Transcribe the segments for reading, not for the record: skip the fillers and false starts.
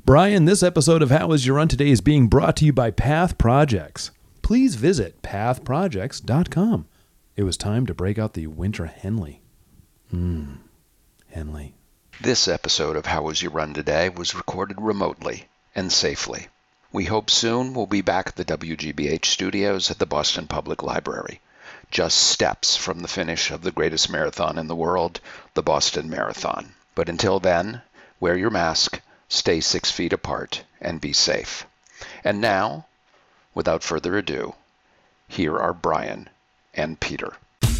Brian, this episode of How Was Your Run Today is being brought to you by Path Projects. Please visit pathprojects.com. It was time to break out the winter Henley. Henley. This episode of How Was Your Run Today was recorded remotely and safely. We hope soon we'll be back at the WGBH studios at the Boston Public Library, just steps from the finish of the greatest marathon in the world, the Boston Marathon. But until then, wear your mask, stay 6 feet apart, and be safe. And now, without further ado, here are Brian and Peter.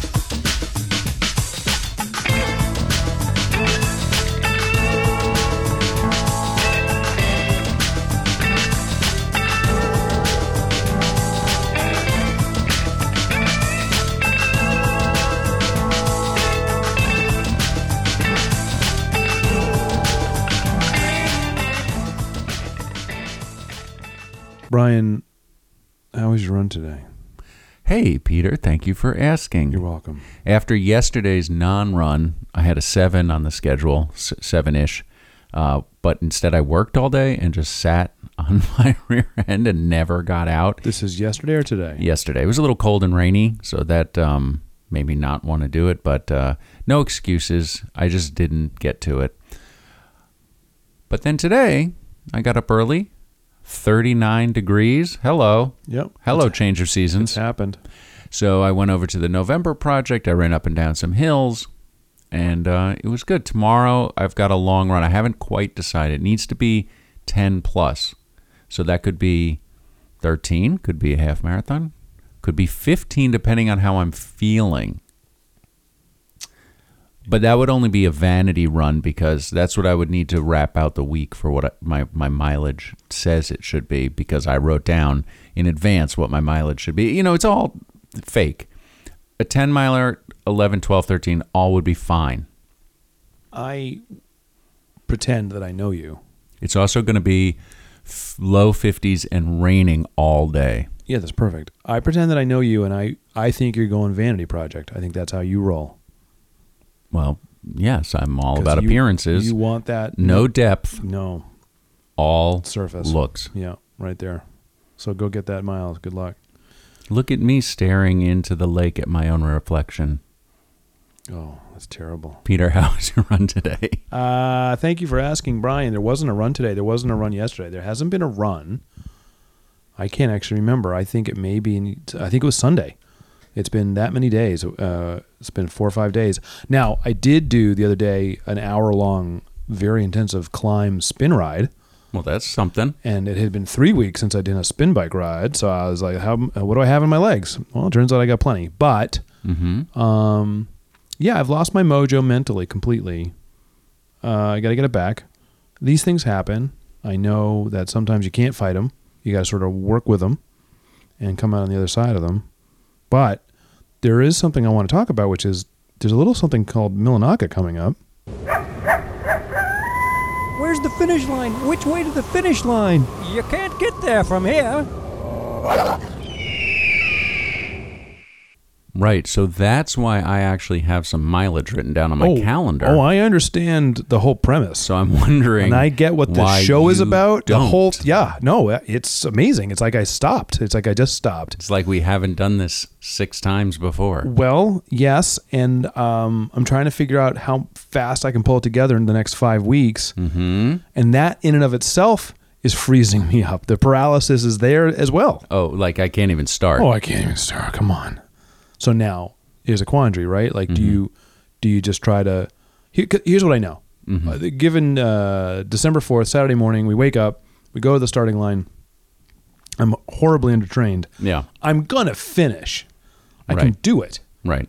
Brian, how was your run today? Hey, Peter, thank you for asking. You're welcome. After yesterday's non-run, I had a 7 on the schedule, 7-ish, but instead I worked all day and just sat on my rear end and never got out. This is yesterday or today? Yesterday. It was a little cold and rainy, so that made me not want to do it, but no excuses. I just didn't get to it. But then today, I got up early. 39 degrees. Hello. Yep. Hello, change of seasons. It's happened. So I went over to the November Project. I ran up and down some hills, and it was good. Tomorrow, I've got a long run. I haven't quite decided. It needs to be 10 plus. So that could be 13, could be a half marathon, could be 15, depending on how I'm feeling. But that would only be a vanity run because that's what I would need to wrap out the week for what my mileage says it should be, because I wrote down in advance what my mileage should be. You know, it's all fake. A 10-miler, 11, 12, 13, all would be fine. I pretend that I know you. It's also going to be low 50s and raining all day. Yeah, that's perfect. I pretend that I know you, and I think you're going vanity project. I think that's how you roll. Well, yes, I'm all about appearances. You want that. No depth. No. All surface. Looks. Yeah, right there. So go get that miles. Good luck. Look at me staring into the lake at my own reflection. Oh, that's terrible. Peter, how was your run today? Thank you for asking, Brian. There wasn't a run today. There wasn't a run yesterday. There hasn't been a run. I can't actually remember. I think it may be. I think it was Sunday. It's been that many days. It's been 4 or 5 days. Now, I did do the other day an hour-long, very intensive climb spin ride. Well, that's something. And it had been 3 weeks since I did a spin bike ride. So I was like, what do I have in my legs? Well, it turns out I got plenty. But, yeah, I've lost my mojo mentally completely. I got to get it back. These things happen. I know that sometimes you can't fight them. You got to sort of work with them and come out on the other side of them. But there is something I want to talk about, which is there's a little something called Millinocket coming up. Where's the finish line? Which way to the finish line? You can't get there from here. Right, so that's why I actually have some mileage written down on my calendar. Oh, I understand the whole premise. So I'm wondering, and I get what the show is about. It's amazing. It's like I stopped. It's like I just stopped. It's like we haven't done this 6 times before. Well, yes, and I'm trying to figure out how fast I can pull it together in the next 5 weeks. Mm-hmm. And that in and of itself is freezing me up. The paralysis is there as well. Oh, like I can't even start. Oh, I can't even start. Come on. So now, here's a quandary, right? Like, do you just try to... Here's what I know. Given December 4th, Saturday morning, we wake up, we go to the starting line. I'm horribly undertrained. Yeah. I'm going to finish. I can do it. Right.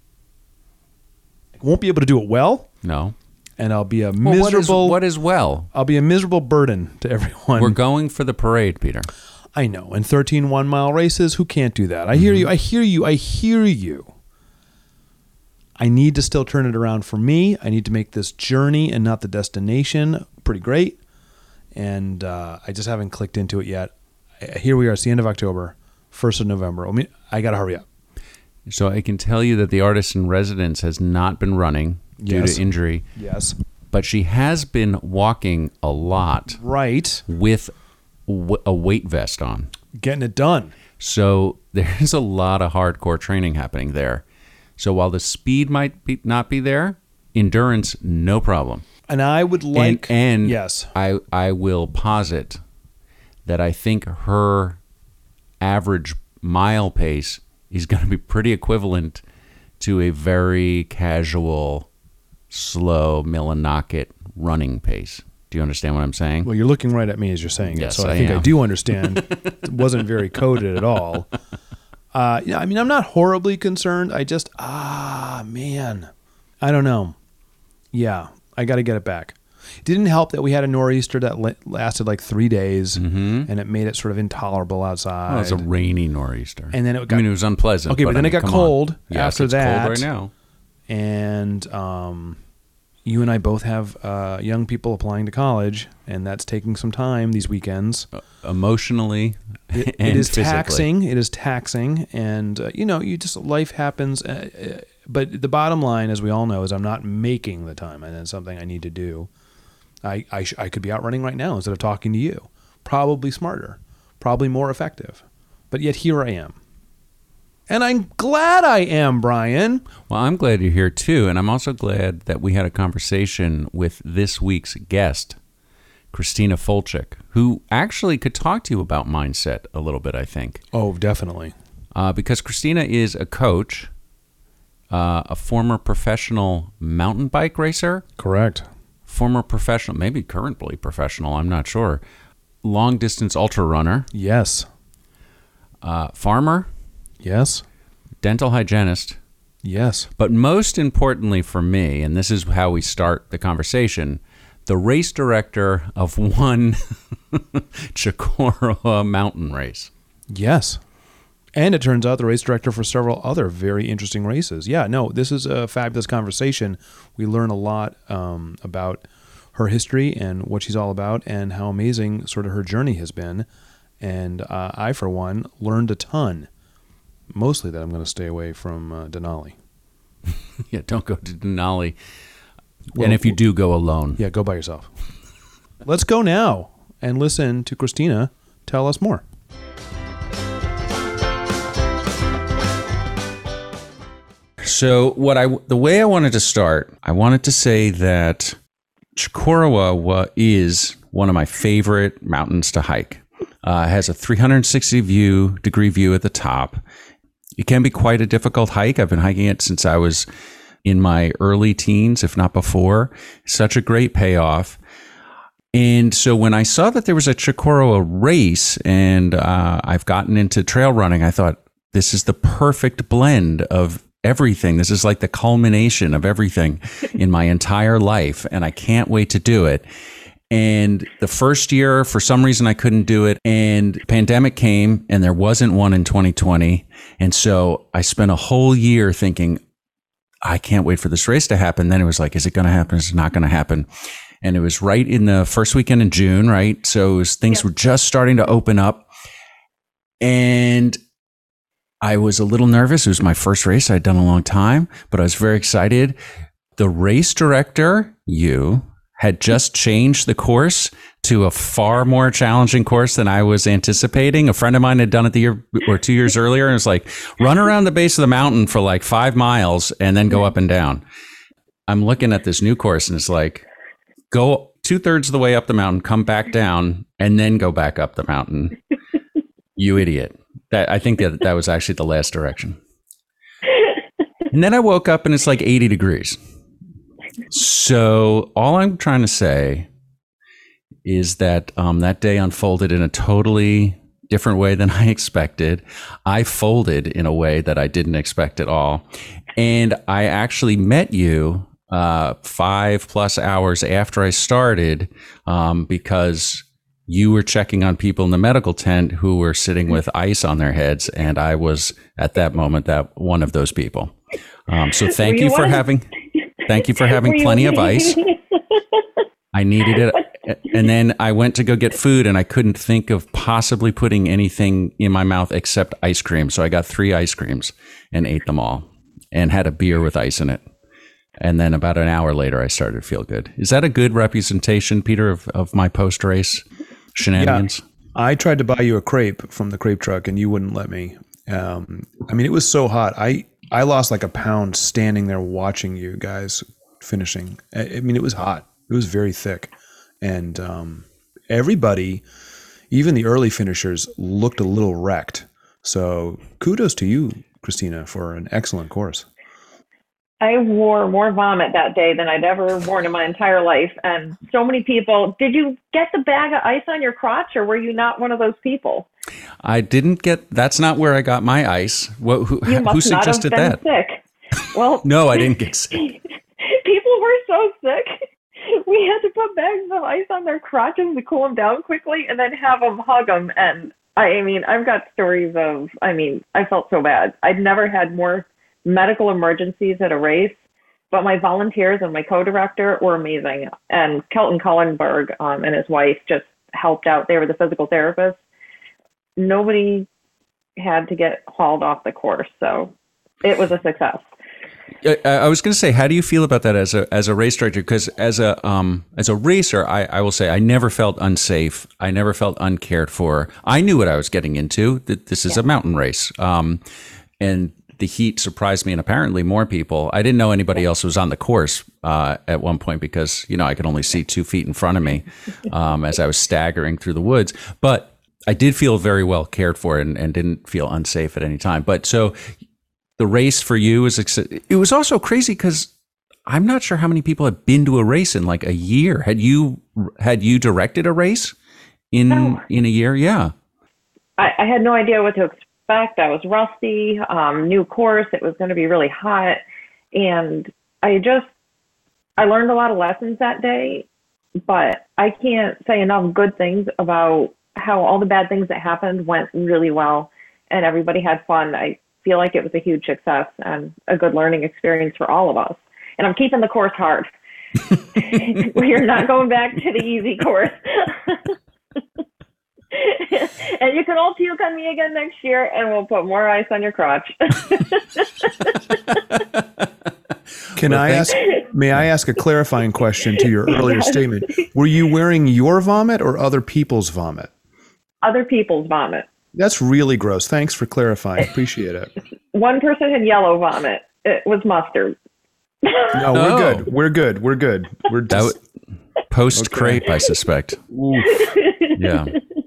I won't be able to do it well. No. And I'll be a miserable... What is well? I'll be a miserable burden to everyone. We're going for the parade, Peter. I know. And 13 one-mile races, who can't do that? I hear you. I hear you. I need to still turn it around for me. I need to make this journey and not the destination pretty great. And I just haven't clicked into it yet. Here we are. It's the end of October, 1st of November. I got to hurry up. So I can tell you that the artist in residence has not been running due to injury. Yes. but she has been walking a lot Right. with a weight vest on. Getting it done. So there's a lot of hardcore training happening there. So while the speed might not be there, endurance, no problem. And I would like... And yes. I will posit that I think her average mile pace is going to be pretty equivalent to a very casual, slow, Millinocket running pace. Do you understand what I'm saying? Well, you're looking right at me as you're saying Yes, it, so I I think I am. do understand. It wasn't very coded at all. Yeah, I mean, I'm not horribly concerned. I just, man, I don't know. Yeah, I got to get it back. It didn't help that we had a nor'easter that lasted like 3 days, and it made it sort of intolerable outside. Oh, it was a rainy nor'easter. And then it got... it was unpleasant. Okay, but then it got come cold on. Yes, after it's that. cold right now. And you and I both have young people applying to college, and that's taking some time these weekends. Emotionally It and is physically. taxing. It is taxing, and you just life happens. But the bottom line, as we all know, is I'm not making the time, and it's something I need to do. I could be out running right now instead of talking to you. Probably smarter, probably more effective, but yet here I am. And I'm glad I am, Brian. Well, I'm glad you're here too, and I'm also glad that we had a conversation with this week's guest, Christina Fulchik, who actually could talk to you about mindset a little bit, I think. Oh, definitely. Because Christina is a coach, a former professional mountain bike racer, Correct. former professional, maybe currently professional, I'm not sure, long distance ultra runner, Yes. farmer, Yes. dental hygienist, Yes. but most importantly for me, and this is how we start the conversation, the race director of one Chicoroa mountain race. Yes. And it turns out the race director for several other very interesting races. Yeah, no, this is a fabulous conversation. We learn a lot about her history and what she's all about and how amazing sort of her journey has been. And I, for one, learned a ton. Mostly that I'm going to stay away from Denali. Yeah, don't go to Denali. Well, and if you do, go alone. Yeah, go by yourself. Let's go now and listen to Christina tell us more. So the way I wanted to start, I wanted to say that Chicoroa is one of my favorite mountains to hike. It has a 360-degree view at the top. It can be quite a difficult hike. I've been hiking it since I was in my early teens, if not before. Such a great payoff. And so when I saw that there was a Chicoroa race and I've gotten into trail running, I thought this is the perfect blend of everything. This is like the culmination of everything in my entire life, and I can't wait to do it. And the first year, for some reason, I couldn't do it, and pandemic came, and there wasn't one in 2020. And so I spent a whole year thinking, I can't wait for this race to happen. Then it was like, is it going to happen? Is it not going to happen? And it was right in the first weekend in June, right? So things were just starting to open up. And I was a little nervous. It was my first race I'd done in a long time, but I was very excited. The race director, had just changed the course to a far more challenging course than I was anticipating. A friend of mine had done it the year or 2 years earlier, and it's like, run around the base of the mountain for like 5 miles and then go up and down. I'm looking at this new course, and it's like, go 2/3 of the way up the mountain, come back down, and then go back up the mountain. You idiot. I think that was actually the last direction. And then I woke up and it's like 80 degrees. So all I'm trying to say is that that day unfolded in a totally different way than I expected. I folded in a way that I didn't expect at all. And I actually met you 5+ hours after I started because you were checking on people in the medical tent who were sitting with ice on their heads, and I was at that moment that one of those people. So thank you for having plenty of ice. I needed it, and then I went to go get food, and I couldn't think of possibly putting anything in my mouth except ice cream. So I got 3 ice creams and ate them all, and had a beer with ice in it And then about an hour later, I started to feel good. Is that a good representation, Peter, of my post-race shenanigans? Yeah. I tried to buy you a crepe from the crepe truck, and you wouldn't let me. I mean, it was so hot. I lost like a pound standing there watching you guys finishing. I mean, it was hot. It was very thick. And everybody, even the early finishers, looked a little wrecked. So kudos to you, Christina, for an excellent course. I wore more vomit that day than I'd ever worn in my entire life. And so many people, did you get the bag of ice on your crotch, or were you not one of those people? I didn't get, that's not where I got my ice. Who suggested that? Sick. Well, no, I didn't get sick. People were so sick. We had to put bags of ice on their crotches to cool them down quickly and then have them hug them. And I mean, I've got stories of, I felt so bad. I'd never had more medical emergencies at a race, but my volunteers and my co-director were amazing. And Kelton Cullenberg and his wife just helped out. They were the physical therapists. Nobody had to get hauled off the course, so it was a success. I was going to say, how do you feel about that as a race director? Because as a racer, I will say I never felt unsafe. I never felt uncared for. I knew what I was getting into. That this is a mountain race, and the heat surprised me, and apparently more people. I didn't know anybody else was on the course at one point because I could only see 2 feet in front of me as I was staggering through the woods. But I did feel very well cared for and didn't feel unsafe at any time. But so the race for you it was also crazy because I'm not sure how many people had been to a race in like a year. Had you directed a race in a year? Yeah. I had no idea what to expect. I was rusty, new course. It was going to be really hot. And I learned a lot of lessons that day, but I can't say enough good things about how all the bad things that happened went really well and everybody had fun. I feel like it was a huge success and a good learning experience for all of us. And I'm keeping the course hard. We're not going back to the easy course. And you can all puke on me again next year, and we'll put more ice on your crotch. May I ask a clarifying question to your earlier statement? Were you wearing your vomit or other people's vomit? Other people's vomit. That's really gross. Thanks for clarifying. Appreciate it. One person had yellow vomit. It was mustard. No, we're good. We're good. We're just post crepe, I suspect. Yeah.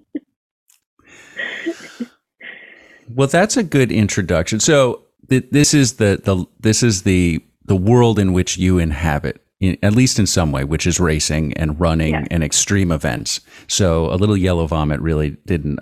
Well, that's a good introduction. So this is the world in which you inhabit, at least in some way, which is racing and running and extreme events. So a little yellow vomit really didn't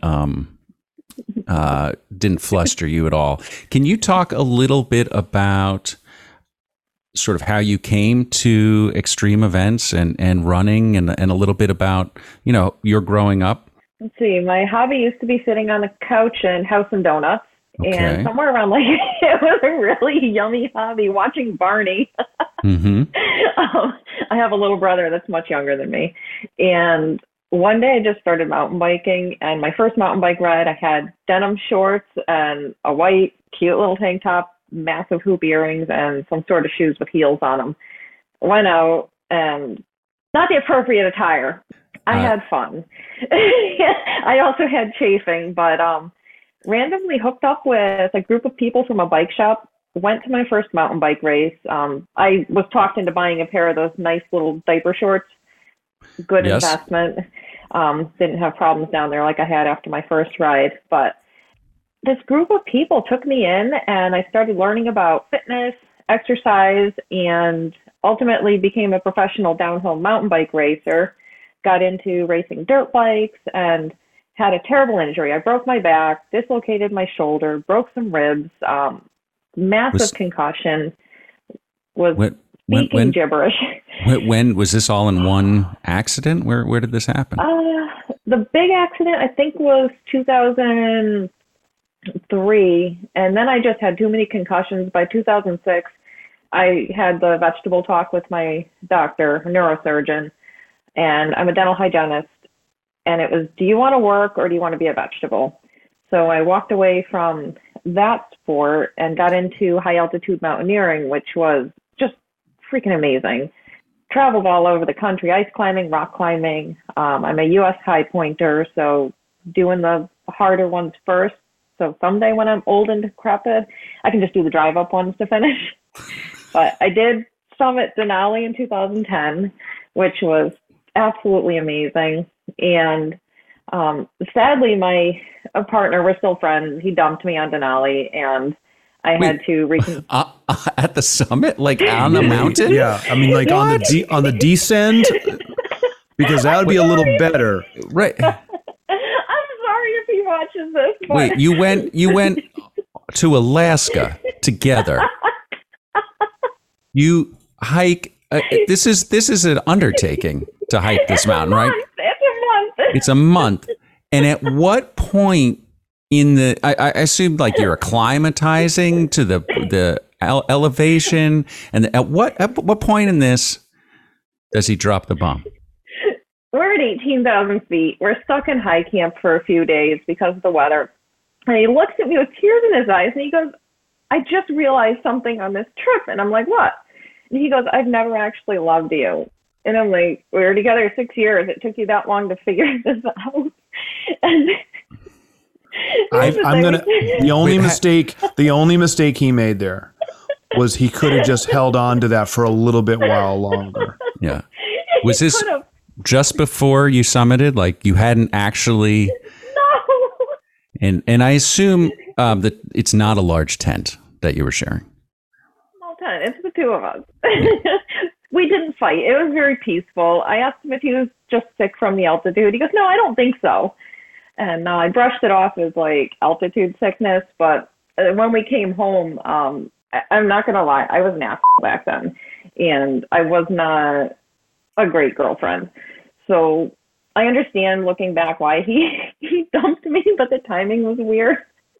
fluster you at all. Can you talk a little bit about sort of how you came to extreme events and running and a little bit about, your growing up? Let's see. My hobby used to be sitting on the couch and House and Donuts. Okay. And somewhere around it was a really yummy hobby, watching Barney. Mm-hmm. I have a little brother that's much younger than me. And one day I just started mountain biking. And my first mountain bike ride, I had denim shorts and a white, cute little tank top, massive hoop earrings, and some sort of shoes with heels on them. Went out, and not the appropriate attire. I had fun. I also had chafing, but randomly hooked up with a group of people from a bike shop, went to my first mountain bike race. I was talked into buying a pair of those nice little diaper shorts. Good investment. Didn't have problems down there like I had after my first ride. But this group of people took me in, and I started learning about fitness, exercise, and ultimately became a professional downhill mountain bike racer. Got into racing dirt bikes and had a terrible injury. I broke my back, dislocated my shoulder, broke some ribs, massive concussion, was speaking gibberish. When was this all in one accident? Where did this happen? The big accident, I think, was 2003. And then I just had too many concussions. By 2006, I had the vegetable talk with my doctor, a neurosurgeon, and I'm a dental hygienist. And it was, do you want to work or do you want to be a vegetable? So I walked away from that sport and got into high altitude mountaineering, which was just freaking amazing. Traveled all over the country, ice climbing, rock climbing. I'm a U.S. high pointer, so doing the harder ones first. So someday when I'm old and decrepit, I can just do the drive up ones to finish. But I did summit Denali in 2010, which was absolutely amazing. And sadly, my partner, we're still friends. He dumped me on Denali, and I had to at the summit, like on the mountain. Yeah, I mean, like on the descent, because that would be a little better, right? I'm sorry if he watches this. But... Wait, you went to Alaska together. You hike. This is an undertaking to hike this mountain, right? It's a month. And at what point in the? I assume like you're acclimatizing to the elevation, and at what point in this does he drop the bomb? We're at 18,000 feet. We're stuck in high camp for a few days because of the weather. And he looks at me with tears in his eyes, and he goes, "I just realized something on this trip." And I'm like, "What?" And he goes, "I've never actually loved you." And I'm like, "We were together 6 years. It took you that long to figure this out." And the only mistake he made there was he could have just held on to that for a little bit while longer. Yeah. Was this just before you summited? Like you hadn't actually? No. And I assume that it's not a large tent that you were sharing. Small tent. It's the two of us. We didn't fight. It was very peaceful. I asked him if he was just sick from the altitude. He goes, "No, I don't think so." And I brushed it off as like altitude sickness. But when we came home, I'm not going to lie, I was an asshole back then. And I was not a great girlfriend. So I understand looking back why he dumped me, but the timing was weird.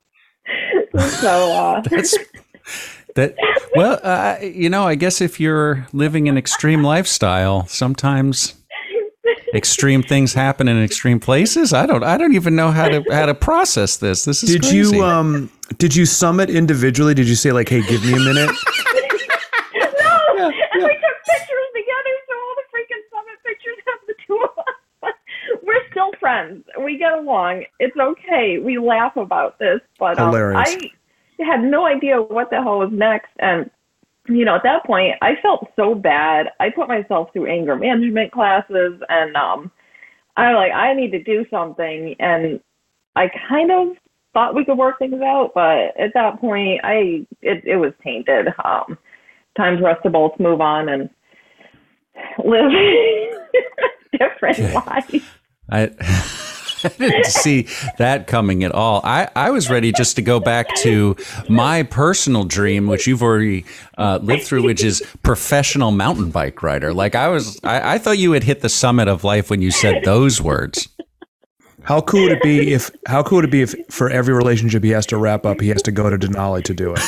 So well, I guess if you're living an extreme lifestyle, sometimes extreme things happen in extreme places. I don't even know how to process this. This is crazy. Did you summit individually? Did you say like, "Hey, give me a minute"? No, and we took pictures together, so all the freaking summit pictures have the two of us. We're still friends. We get along. It's okay. We laugh about this, but Hilarious. I had no idea what the hell was next, and at that point, I felt so bad. I put myself through anger management classes, and I need to do something, and I kind of thought we could work things out, but at that point, it was tainted. Time for us to both move on and live different lives. I didn't see that coming at all. I was ready just to go back to my personal dream, which you've already lived through, which is professional mountain bike rider. Like I thought you had hit the summit of life when you said those words. How cool would it be if for every relationship he has to wrap up, he has to go to Denali to do it?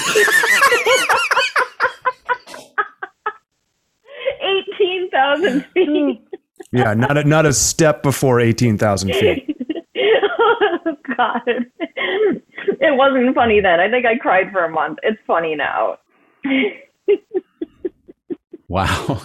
18,000 feet. Yeah, not a step before 18,000 feet. Oh, God. It wasn't funny then. I think I cried for a month. It's funny now. Wow.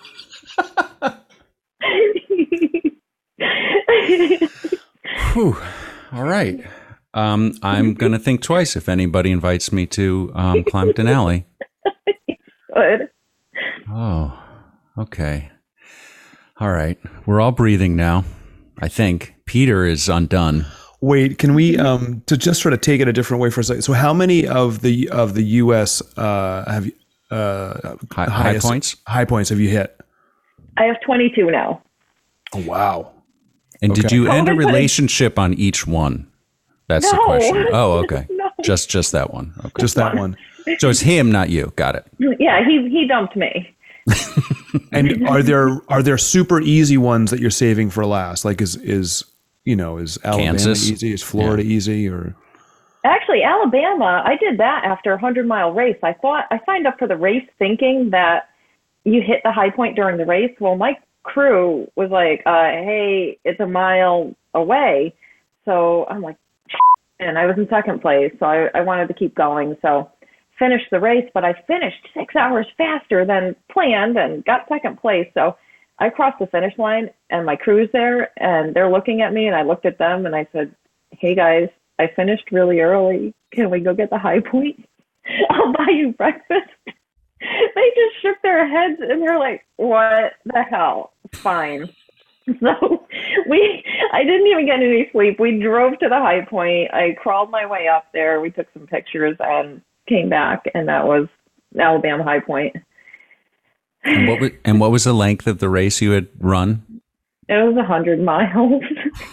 Whew. All right. I'm going to think twice if anybody invites me to climb Denali. Good. Oh, okay. All right. We're all breathing now, I think. Peter is undone. Wait, can we to just sort of take it a different way for a second? So how many of the US have high points have you hit? I have 22 now. Oh, wow. And did you end a relationship on each one? That's the question. Oh, okay. No. Just that one. Okay. Just that one. So it's him, not you. Got it. Yeah, he dumped me. And are there super easy ones that you're saving for last? Like is Alabama Kansas? Easy? Is Florida easy? Or actually, Alabama, I did that after a 100-mile race. I signed up for the race thinking that you hit the high point during the race. Well, my crew was like, "Hey, it's a mile away." So I'm like, and I was in second place, so I wanted to keep going. So finish the race, but I finished 6 hours faster than planned and got second place. So I crossed the finish line, and my crew's there, and they're looking at me, and I looked at them, and I said, hey, guys, I finished really early. Can we go get the high point? I'll buy you breakfast. They just shook their heads, and they're like, what the hell? Fine. So I didn't even get any sleep. We drove to the high point. I crawled my way up there. We took some pictures and came back, and that was Alabama High Point. And what was the length of the race you had run? It was 100 miles.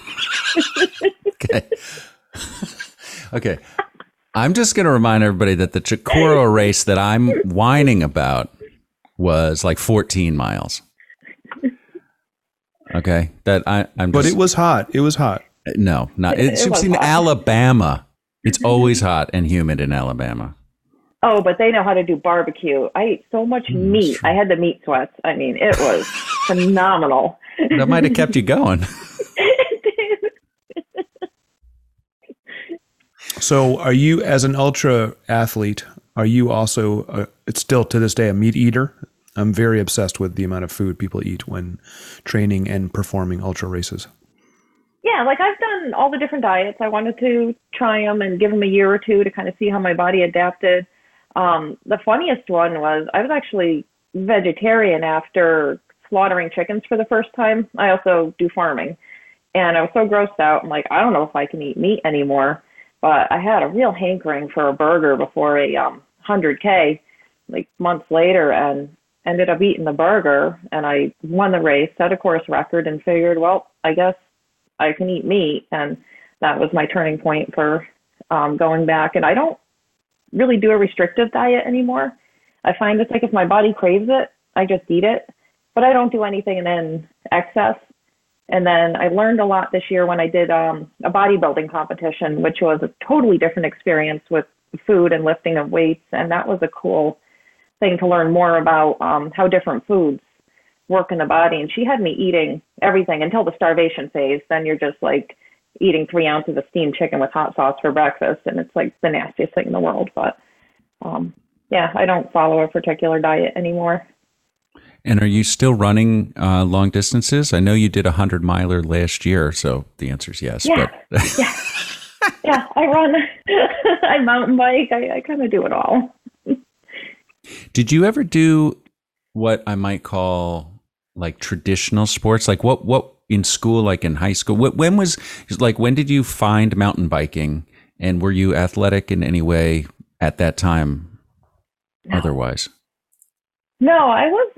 Okay. Okay. I'm just going to remind everybody that the Chicoro race that I'm whining about was like 14 miles. Okay. But it was hot. It was hot. No, not. It's was in hot. Alabama. It's always hot and humid in Alabama. Oh, but they know how to do barbecue. I ate so much meat. I had the meat sweats. I mean, it was phenomenal. That might have kept you going. So are you, as an ultra athlete, are you also, it's still to this day, a meat eater? I'm very obsessed with the amount of food people eat when training and performing ultra races. Yeah, like I've done all the different diets. I wanted to try them and give them a year or two to kind of see how my body adapted. The funniest one was I was actually vegetarian after slaughtering chickens for the first time. I also do farming. And I was so grossed out. I'm like, I don't know if I can eat meat anymore. But I had a real hankering for a burger before a 100K, like months later, and ended up eating the burger. And I won the race, set a course record, and figured, well, I guess I can eat meat. And that was my turning point for going back. And I don't really do a restrictive diet anymore. I find it's like if my body craves it, I just eat it. But I don't do anything in excess. And then I learned a lot this year when I did a bodybuilding competition, which was a totally different experience with food and lifting of weights. And that was a cool thing to learn more about how different foods work in the body. And she had me eating everything until the starvation phase. Then you're just like eating 3 ounces of steamed chicken with hot sauce for breakfast. And it's like the nastiest thing in the world. But yeah, I don't follow a particular diet anymore. And are you still running long distances? I know you did a 100-miler last year, so the answer is yes. Yeah, but yeah, I run, I mountain bike, I kind of do it all. Did you ever do what I might call like traditional sports? Like what in school, like in high school? When did you find mountain biking? And were you athletic in any way at that time? Otherwise? No, I was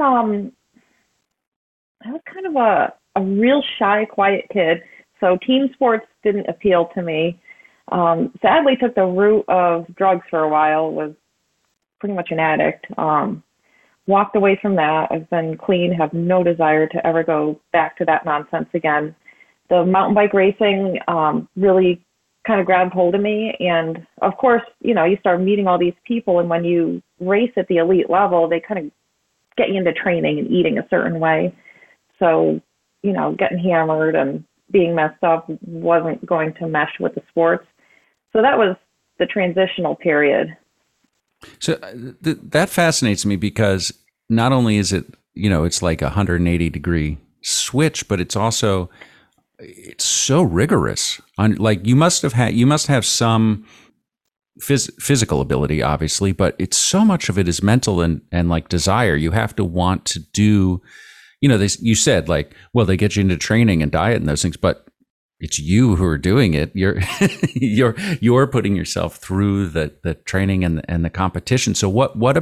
kind of a real shy, quiet kid. So team sports didn't appeal to me. Sadly, took the route of drugs for a while. Was pretty much an addict. Walked away from that. I've been clean. Have no desire to ever go back to that nonsense again. The mountain bike racing really kind of grabbed hold of me. And of course, you start meeting all these people. And when you race at the elite level, they kind of get you into training and eating a certain way. So, getting hammered and being messed up wasn't going to mesh with the sports. So that was the transitional period. So that fascinates me because not only is it, it's like a 180-degree switch, but it's so rigorous. Like you must have some physical ability, obviously, but it's so much of it is mental and like desire. You have to want to do, you said like, well, they get you into training and diet and those things, but it's you who are doing it. You're putting yourself through the training and the competition. So what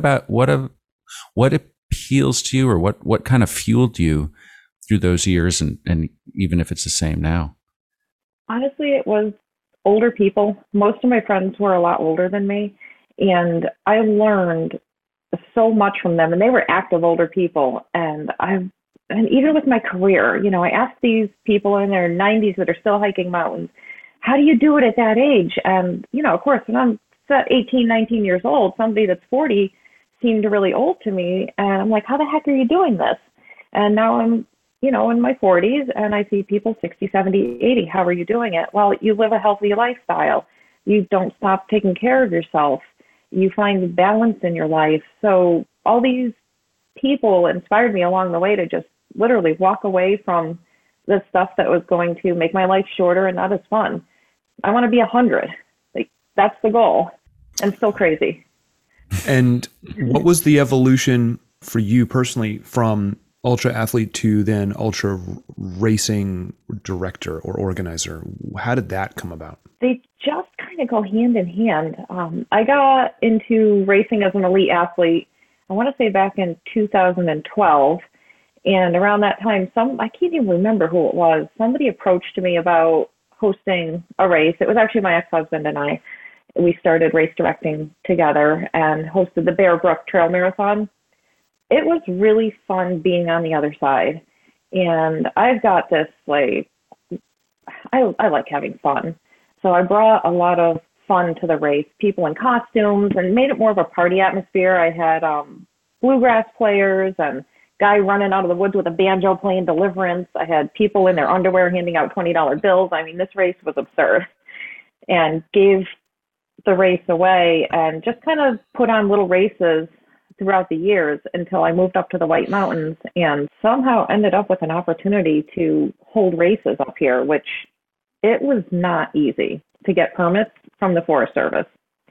appeals to you, or what kind of fueled you through those years, and even if it's the same now? Honestly, it was older people. Most of my friends were a lot older than me, and I learned so much from them, and they were active older people. And even with my career, I asked these people in their 90s that are still hiking mountains, how do you do it at that age? And, of course, when I'm 18, 19 years old, somebody that's 40 seemed really old to me. And I'm like, how the heck are you doing this? And now I'm, in my 40s, and I see people 60, 70, 80. How are you doing it? Well, you live a healthy lifestyle. You don't stop taking care of yourself. You find balance in your life. So all these people inspired me along the way to just literally walk away from the stuff that was going to make my life shorter and not as fun. I want to be 100. Like, that's the goal. And still crazy. And what was the evolution for you personally from ultra athlete to then ultra racing director or organizer? How did that come about? They just kind of go hand in hand. I got into racing as an elite athlete, I want to say back in 2012. And around that time, I can't even remember who it was. Somebody approached me about hosting a race. It was actually my ex-husband and I. We started race directing together and hosted the Bear Brook Trail Marathon. It was really fun being on the other side. And I've got this, like, I like having fun. So I brought a lot of fun to the race, people in costumes, and made it more of a party atmosphere. I had bluegrass players and guy running out of the woods with a banjo playing Deliverance. I had people in their underwear handing out $20 bills. I mean, this race was absurd. And gave the race away and just kind of put on little races throughout the years until I moved up to the White Mountains and somehow ended up with an opportunity to hold races up here, which it was not easy to get permits from the Forest Service.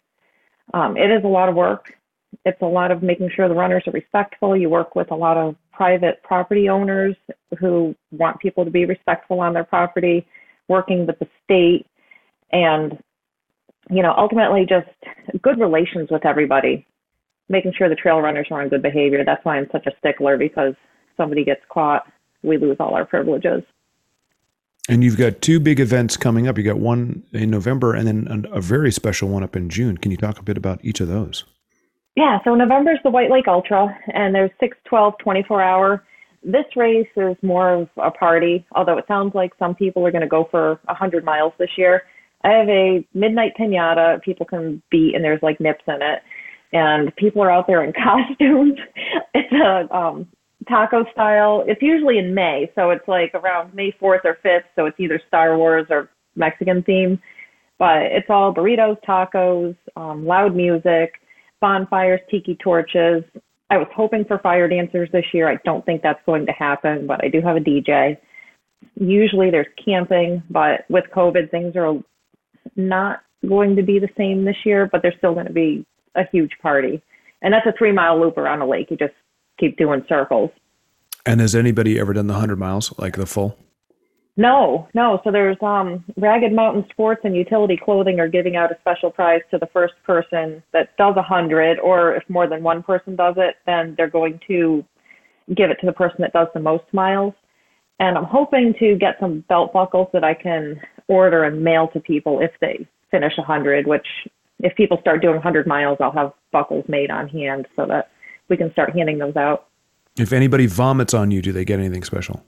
It is a lot of work. It's a lot of making sure the runners are respectful. You work with a lot of private property owners who want people to be respectful on their property, working with the state, and ultimately just good relations with everybody, making sure the trail runners are on good behavior. That's why I'm such a stickler, because somebody gets caught, we lose all our privileges. And you've got two big events coming up. You got one in November and then a very special one up in June. Can you talk a bit about each of those? Yeah, so November is the White Lake Ultra, and there's 6, 12, 24-hour. This race is more of a party, although it sounds like some people are going to go for 100 miles this year. I have a midnight piñata people can beat, and there's like nips in it. And people are out there in costumes. It's a taco style. It's usually in May, so it's like around May 4th or 5th, so it's either Star Wars or Mexican theme. But it's all burritos, tacos, loud music, bonfires, tiki torches. I was hoping for fire dancers this year. I don't think that's going to happen, but I do have a DJ. Usually there's camping, but with COVID, things are not going to be the same this year, but there's still going to be a huge party. And that's a 3-mile loop around a lake. You just keep doing circles. And has anybody ever done the 100 miles, like the full? No. So there's Ragged Mountain Sports and Utility Clothing are giving out a special prize to the first person that does 100, or if more than one person does it, then they're going to give it to the person that does the most miles. And I'm hoping to get some belt buckles that I can order and mail to people if they finish 100, which if people start doing 100 miles, I'll have buckles made on hand so that we can start handing those out. If anybody vomits on you, do they get anything special?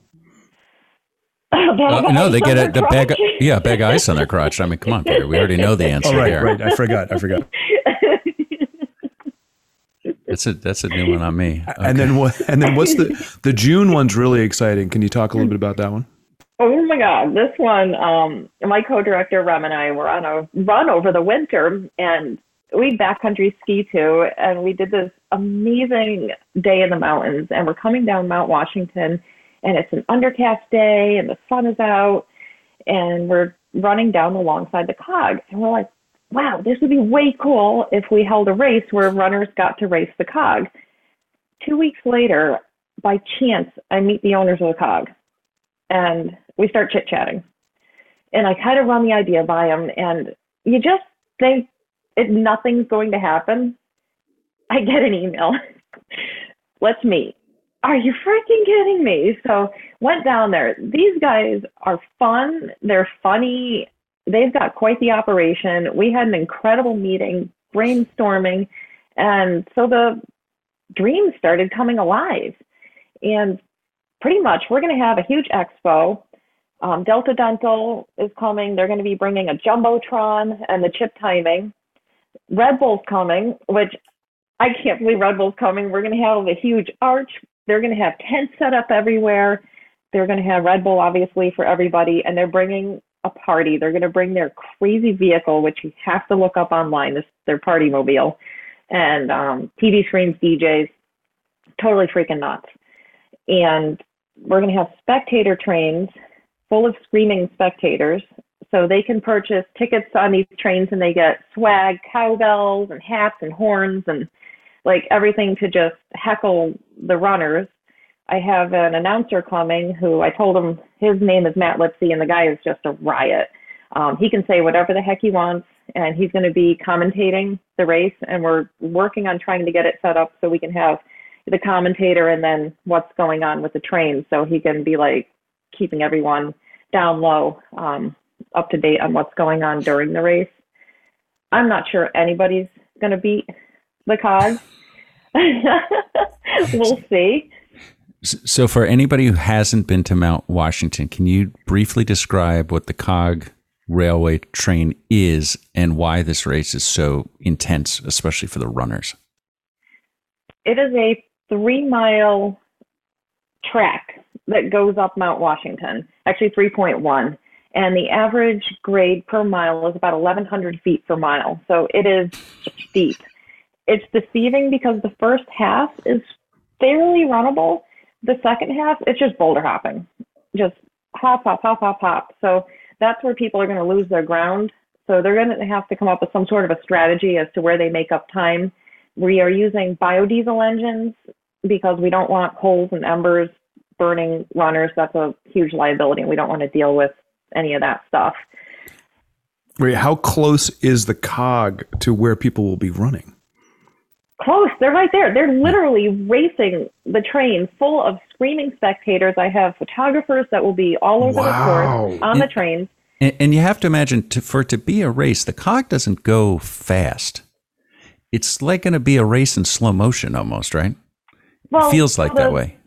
No, they get a bag of ice on their crotch. I mean, come on, Peter. We already know the answer there. Right. I forgot. That's a new one on me. Okay. And then what's the June one's really exciting. Can you talk a little bit about that one? Oh my God, this one, my co-director Rem and I were on a run over the winter, and we backcountry ski too, and we did this amazing day in the mountains, and we're coming down Mount Washington, and it's an undercast day, and the sun is out, and we're running down alongside the Cog, and we're like, wow, this would be way cool if we held a race where runners got to race the Cog. 2 weeks later, by chance, I meet the owners of the Cog, and we start chit-chatting. And I kind of run the idea by them, and you just think nothing's going to happen. I get an email. Let's meet. Are you freaking kidding me? So went down there. These guys are fun. They're funny. They've got quite the operation. We had an incredible meeting, brainstorming, and so the dream started coming alive. And pretty much we're going to have a huge expo. Delta Dental is coming. They're going to be bringing a Jumbotron and the chip timing. Red Bull's coming, which I can't believe Red Bull's coming. We're going to have a huge arch. They're going to have tents set up everywhere. They're going to have Red Bull, obviously, for everybody. And they're bringing a party. They're going to bring their crazy vehicle, which you have to look up online. This their party mobile, and TV screens, DJs, totally freaking nuts. And we're going to have spectator trains full of screaming spectators, so they can purchase tickets on these trains, and they get swag, cowbells, and hats, and horns, and like everything to just heckle the runners. I have an announcer coming who I told him his name is Matt Lipsy, and the guy is just a riot. He can say whatever the heck he wants, and he's going to be commentating the race, and we're working on trying to get it set up so we can have the commentator and then what's going on with the train, so he can be like keeping everyone down low, up to date on what's going on during the race. I'm not sure anybody's going to beat the COG. We'll see. So for anybody who hasn't been to Mount Washington, can you briefly describe what the COG railway train is and why this race is so intense, especially for the runners? It is a 3-mile track that goes up Mount Washington, actually 3.1. And the average grade per mile is about 1,100 feet per mile. So it is steep. It's deceiving because the first half is fairly runnable. The second half, it's just boulder hopping, just hop, hop, hop, hop, hop. So that's where people are going to lose their ground. So they're going to have to come up with some sort of a strategy as to where they make up time. We are using biodiesel engines because we don't want coals and embers burning runners. That's a huge liability, and we don't want to deal with any of that stuff. Wait, how close is the COG to where people will be running? Close. They're right there. They're literally racing the train full of screaming spectators. I have photographers that will be all over the course on the trains. And you have to imagine, for it to be a race, the COG doesn't go fast. It's like going to be a race in slow motion almost, right? Well, it feels like that way.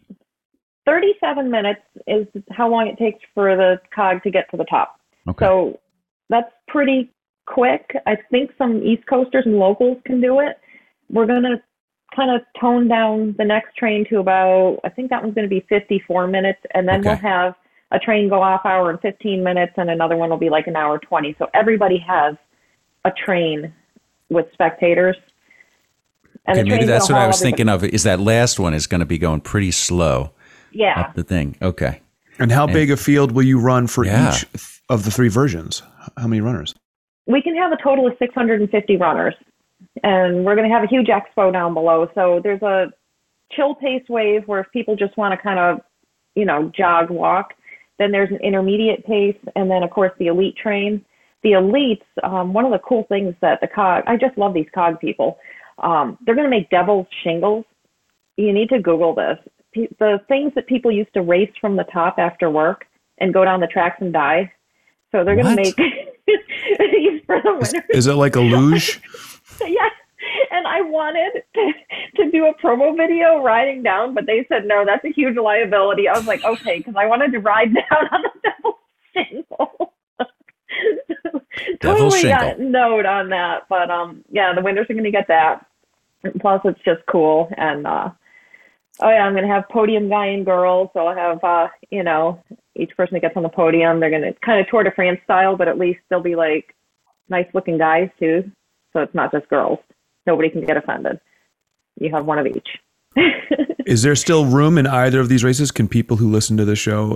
37 minutes is how long it takes for the COG to get to the top. Okay. So that's pretty quick. I think some East Coasters and locals can do it. We're going to kind of tone down the next train to about, I think that one's going to be 54 minutes. And then we'll have a train go off hour and 15 minutes, and another one will be like an hour 20. So everybody has a train with spectators. And okay, maybe that's what I was thinking of, is that last one is going to be going pretty slow. Yeah. Up the thing. Okay. And how big a field will you run for each of the 3 versions? How many runners? We can have a total of 650 runners. And we're going to have a huge expo down below. So there's a chill pace wave where if people just want to kind of, jog, walk, then there's an intermediate pace. And then, of course, the elite train. The elites, one of the cool things that the COG, I just love these COG people. They're going to make devil's shingles. You need to Google this. The things that people used to race from the top after work and go down the tracks and die. So they're going to make these for the winners. Is it like a luge? Yes. And I wanted to do a promo video riding down, but they said, no, that's a huge liability. I was like, okay, because I wanted to ride down on the devil's shingle. Totally got note on that. But the winners are going to get that. Plus, it's just cool. And I'm going to have podium guy and girl. So I'll have, each person that gets on the podium, they're going to kind of Tour de France style, but at least they'll be like nice looking guys too. So it's not just girls. Nobody can get offended. You have one of each. Is there still room in either of these races? Can people who listen to the show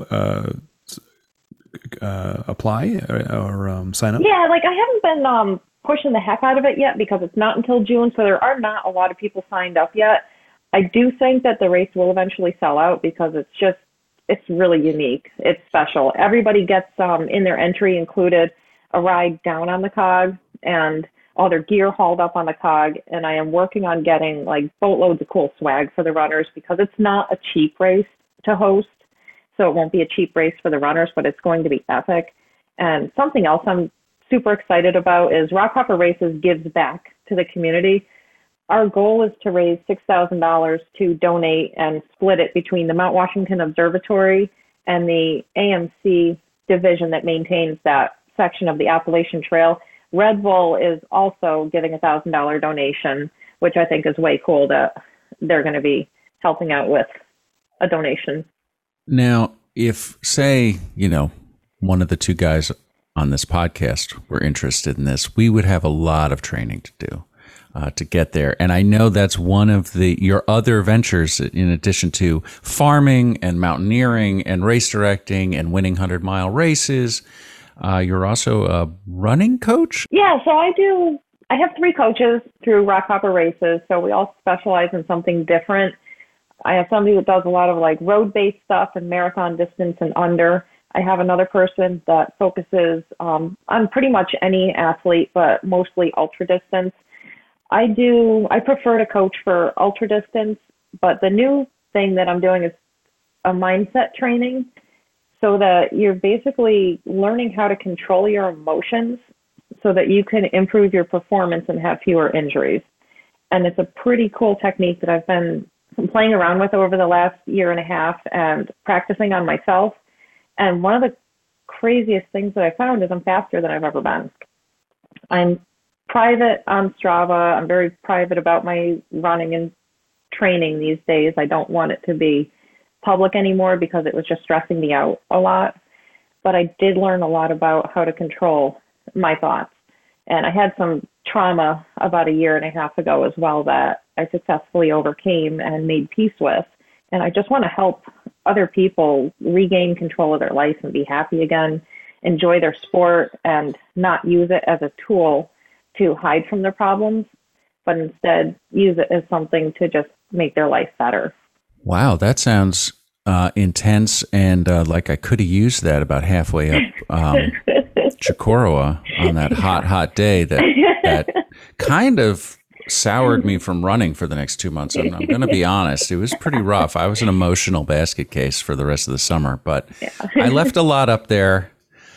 apply or sign up? Yeah, I haven't been pushing the heck out of it yet because it's not until June, so there are not a lot of people signed up yet. I do think that the race will eventually sell out because it's really unique. It's special. Everybody gets in their entry included a ride down on the COG and all their gear hauled up on the COG. And I am working on getting boatloads of cool swag for the runners because it's not a cheap race to host. So it won't be a cheap race for the runners, but it's going to be epic. And something else I'm super excited about is Rockhopper Races gives back to the community. Our goal is to raise $6,000 to donate and split it between the Mount Washington Observatory and the AMC division that maintains that section of the Appalachian Trail. Red Bull is also giving a $1,000 donation, which I think is way cool that they're going to be helping out with a donation. Now, if, say, one of the 2 guys on this podcast were interested in this, we would have a lot of training to do to get there. And I know that's one of your other ventures, in addition to farming and mountaineering and race directing and winning 100-mile races. You're also a running coach? Yeah, so I have 3 coaches through Rockhopper Races, so we all specialize in something different. I have somebody that does a lot of like road-based stuff and marathon distance and under. I have another person that focuses on pretty much any athlete, but mostly ultra distance. I prefer to coach for ultra distance, but the new thing that I'm doing is a mindset training, so that you're basically learning how to control your emotions so that you can improve your performance and have fewer injuries. And it's a pretty cool technique that I've been playing around with over the last year and a half and practicing on myself. And one of the craziest things that I found is I'm faster than I've ever been. I'm private on Strava. I'm very private about my running and training these days. I don't want it to be public anymore because it was just stressing me out a lot. But I did learn a lot about how to control my thoughts. And I had some trauma about a year and a half ago as well that I successfully overcame and made peace with. And I just want to help other people regain control of their life and be happy again, enjoy their sport, and not use it as a tool to hide from their problems, but instead use it as something to just make their life better. Wow, that sounds intense, and like I could have used that about halfway up Chicorowa on that hot day that kind of soured me from running for the next 2 months. I'm going to be honest. It was pretty rough. I was an emotional basket case for the rest of the summer, but yeah. I left a lot up there.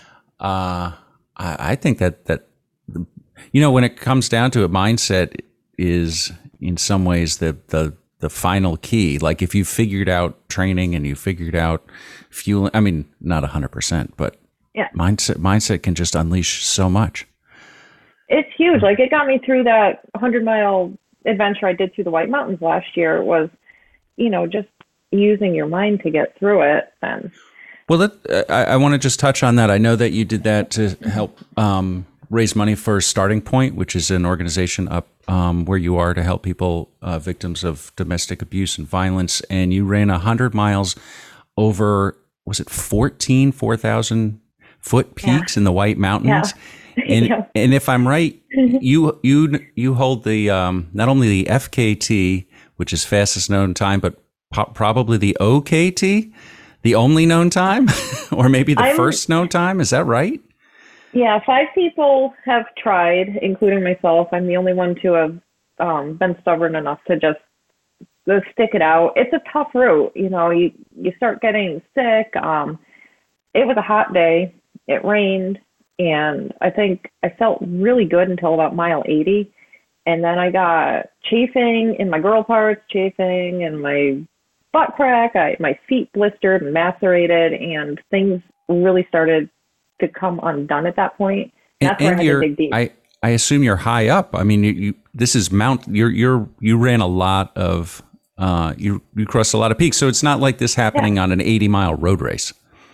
I think that when it comes down to it, mindset is in some ways the final key. Like if you figured out training and you figured out fueling, I mean, not 100%, but yeah. Mindset can just unleash so much. It's huge. Like it got me through that 100-mile adventure I did through the White Mountains last year. Was, just using your mind to get through it. And well, I want to just touch on that. I know that you did that to help raise money for Starting Point, which is an organization up where you are to help people victims of domestic abuse and violence. And you ran 100 miles over, was it 4,000 foot peaks in the White Mountains? Yeah. And if I'm right, you hold the not only the FKT, which is fastest known time, but probably the OKT, the only known time, or maybe the first known time. Is that right? Yeah, 5 people have tried, including myself. I'm the only one to have been stubborn enough to just stick it out. It's a tough route. You start getting sick. It was a hot day. It rained. And I think I felt really good until about mile 80. And then I got chafing in my girl parts, chafing in my butt crack. My feet blistered and macerated, and things really started to come undone at that point. That's where I had to dig deep. I assume you're high up. I mean, this is you ran a lot of, you crossed a lot of peaks. So it's not like this happening on an 80-mile road race.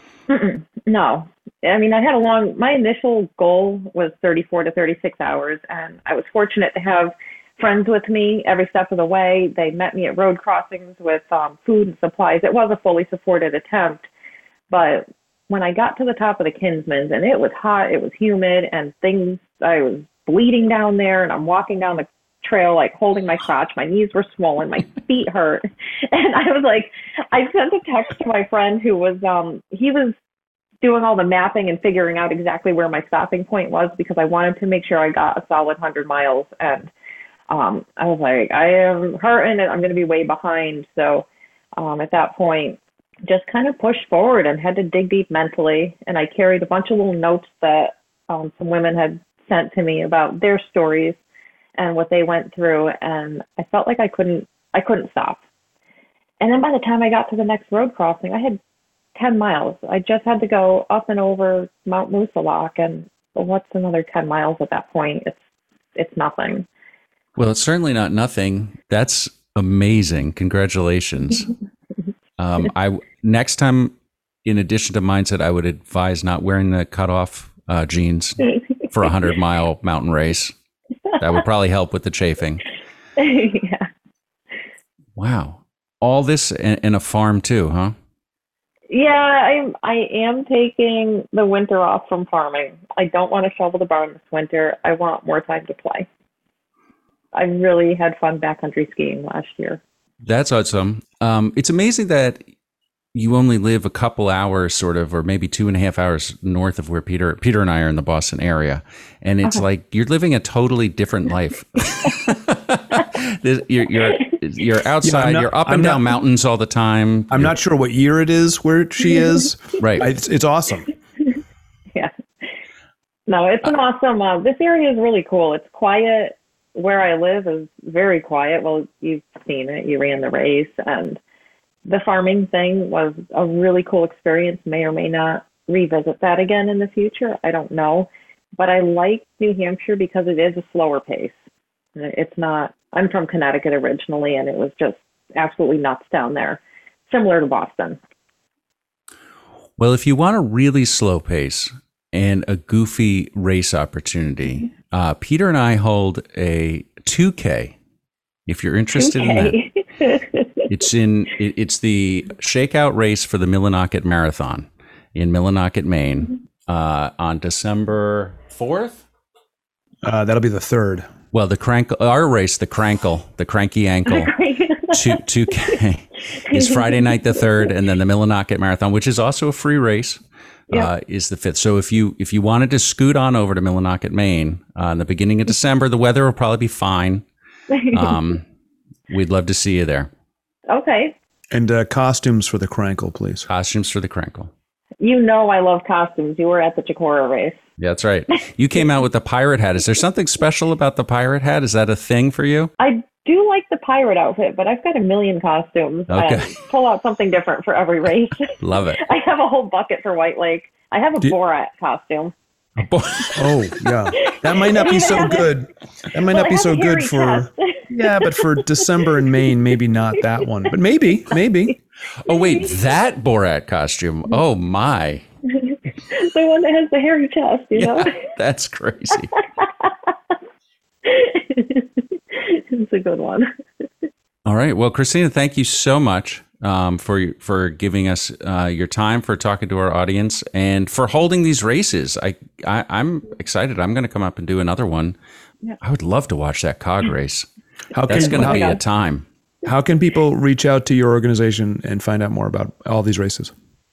No. I mean, my initial goal was 34 to 36 hours, and I was fortunate to have friends with me every step of the way. They met me at road crossings with food and supplies. It was a fully supported attempt, but when I got to the top of the Kinsmans, and it was hot, it was humid, and I was bleeding down there, and I'm walking down the trail, like holding my crotch. My knees were swollen, my feet hurt. And I was like, I sent a text to my friend who was, he was doing all the mapping and figuring out exactly where my stopping point was, because I wanted to make sure I got a solid 100 miles. And I was like, I am hurting and I'm going to be way behind. So at that point, just kind of pushed forward and had to dig deep mentally. And I carried a bunch of little notes that some women had sent to me about their stories and what they went through. And I felt like I couldn't stop. And then by the time I got to the next road crossing, I had 10 miles. I just had to go up and over Mount Moosilauke, and what's another 10 miles at that point? It's nothing. Well, it's certainly not nothing. That's amazing. Congratulations. Next time, in addition to mindset, I would advise not wearing the cutoff jeans for a 100-mile mountain race. That would probably help with the chafing. Yeah. Wow. All this in a farm too, huh? Yeah, I am taking the winter off from farming. I don't want to shovel the barn this winter. I want more time to play. I really had fun backcountry skiing last year. That's awesome. It's amazing that you only live a couple hours sort of, or maybe 2.5 hours north of where Peter and I are in the Boston area. And it's like, you're living a totally different life. You're outside, you're up and down mountains all the time. I'm not sure what year it is where she is. Right. It's awesome. Yeah. No, it's an awesome, this area is really cool. It's quiet. Where I live is very quiet. Well, you've seen it. You ran the race, and the farming thing was a really cool experience. May or may not revisit that again in the future. I don't know. But I like New Hampshire because it is a slower pace. It's not, I'm from Connecticut originally, and it was just absolutely nuts down there, similar to Boston. Well, if you want a really slow pace and a goofy race opportunity, Peter and I hold a 2K. If you're interested in that, it's the shakeout race for the Millinocket Marathon in Millinocket, Maine, on December 4th. That'll be the 3rd. Well, our race, the Cranky Ankle, 2K is Friday night the 3rd, and then the Millinocket Marathon, which is also a free race, is the 5th. So if you wanted to scoot on over to Millinocket, Maine, in the beginning of December, the weather will probably be fine. We'd love to see you there. Okay. And costumes for the Crankle, please. Costumes for the Crankle. You know I love costumes. You were at the Chicora race. Yeah, that's right. You came out with the pirate hat. Is there something special about the pirate hat? Is that a thing for you? I do like the pirate outfit, but I've got a million costumes. Okay. And pull out something different for every race. Love it. I have a whole bucket for White Lake. I have a Borat costume. Oh, yeah. That might not be so good. That might not be so good for... Yeah, but for December in Maine, maybe not that one. But maybe. Oh, wait, that Borat costume. Oh, my. The one that has the hairy chest, you know? That's crazy. It's a good one. All right. Well, Christina, thank you so much for giving us your time, for talking to our audience, and for holding these races. I'm excited. I'm going to come up and do another one. Yeah. I would love to watch that cog race. That's going to be a time. How can people reach out to your organization and find out more about all these races?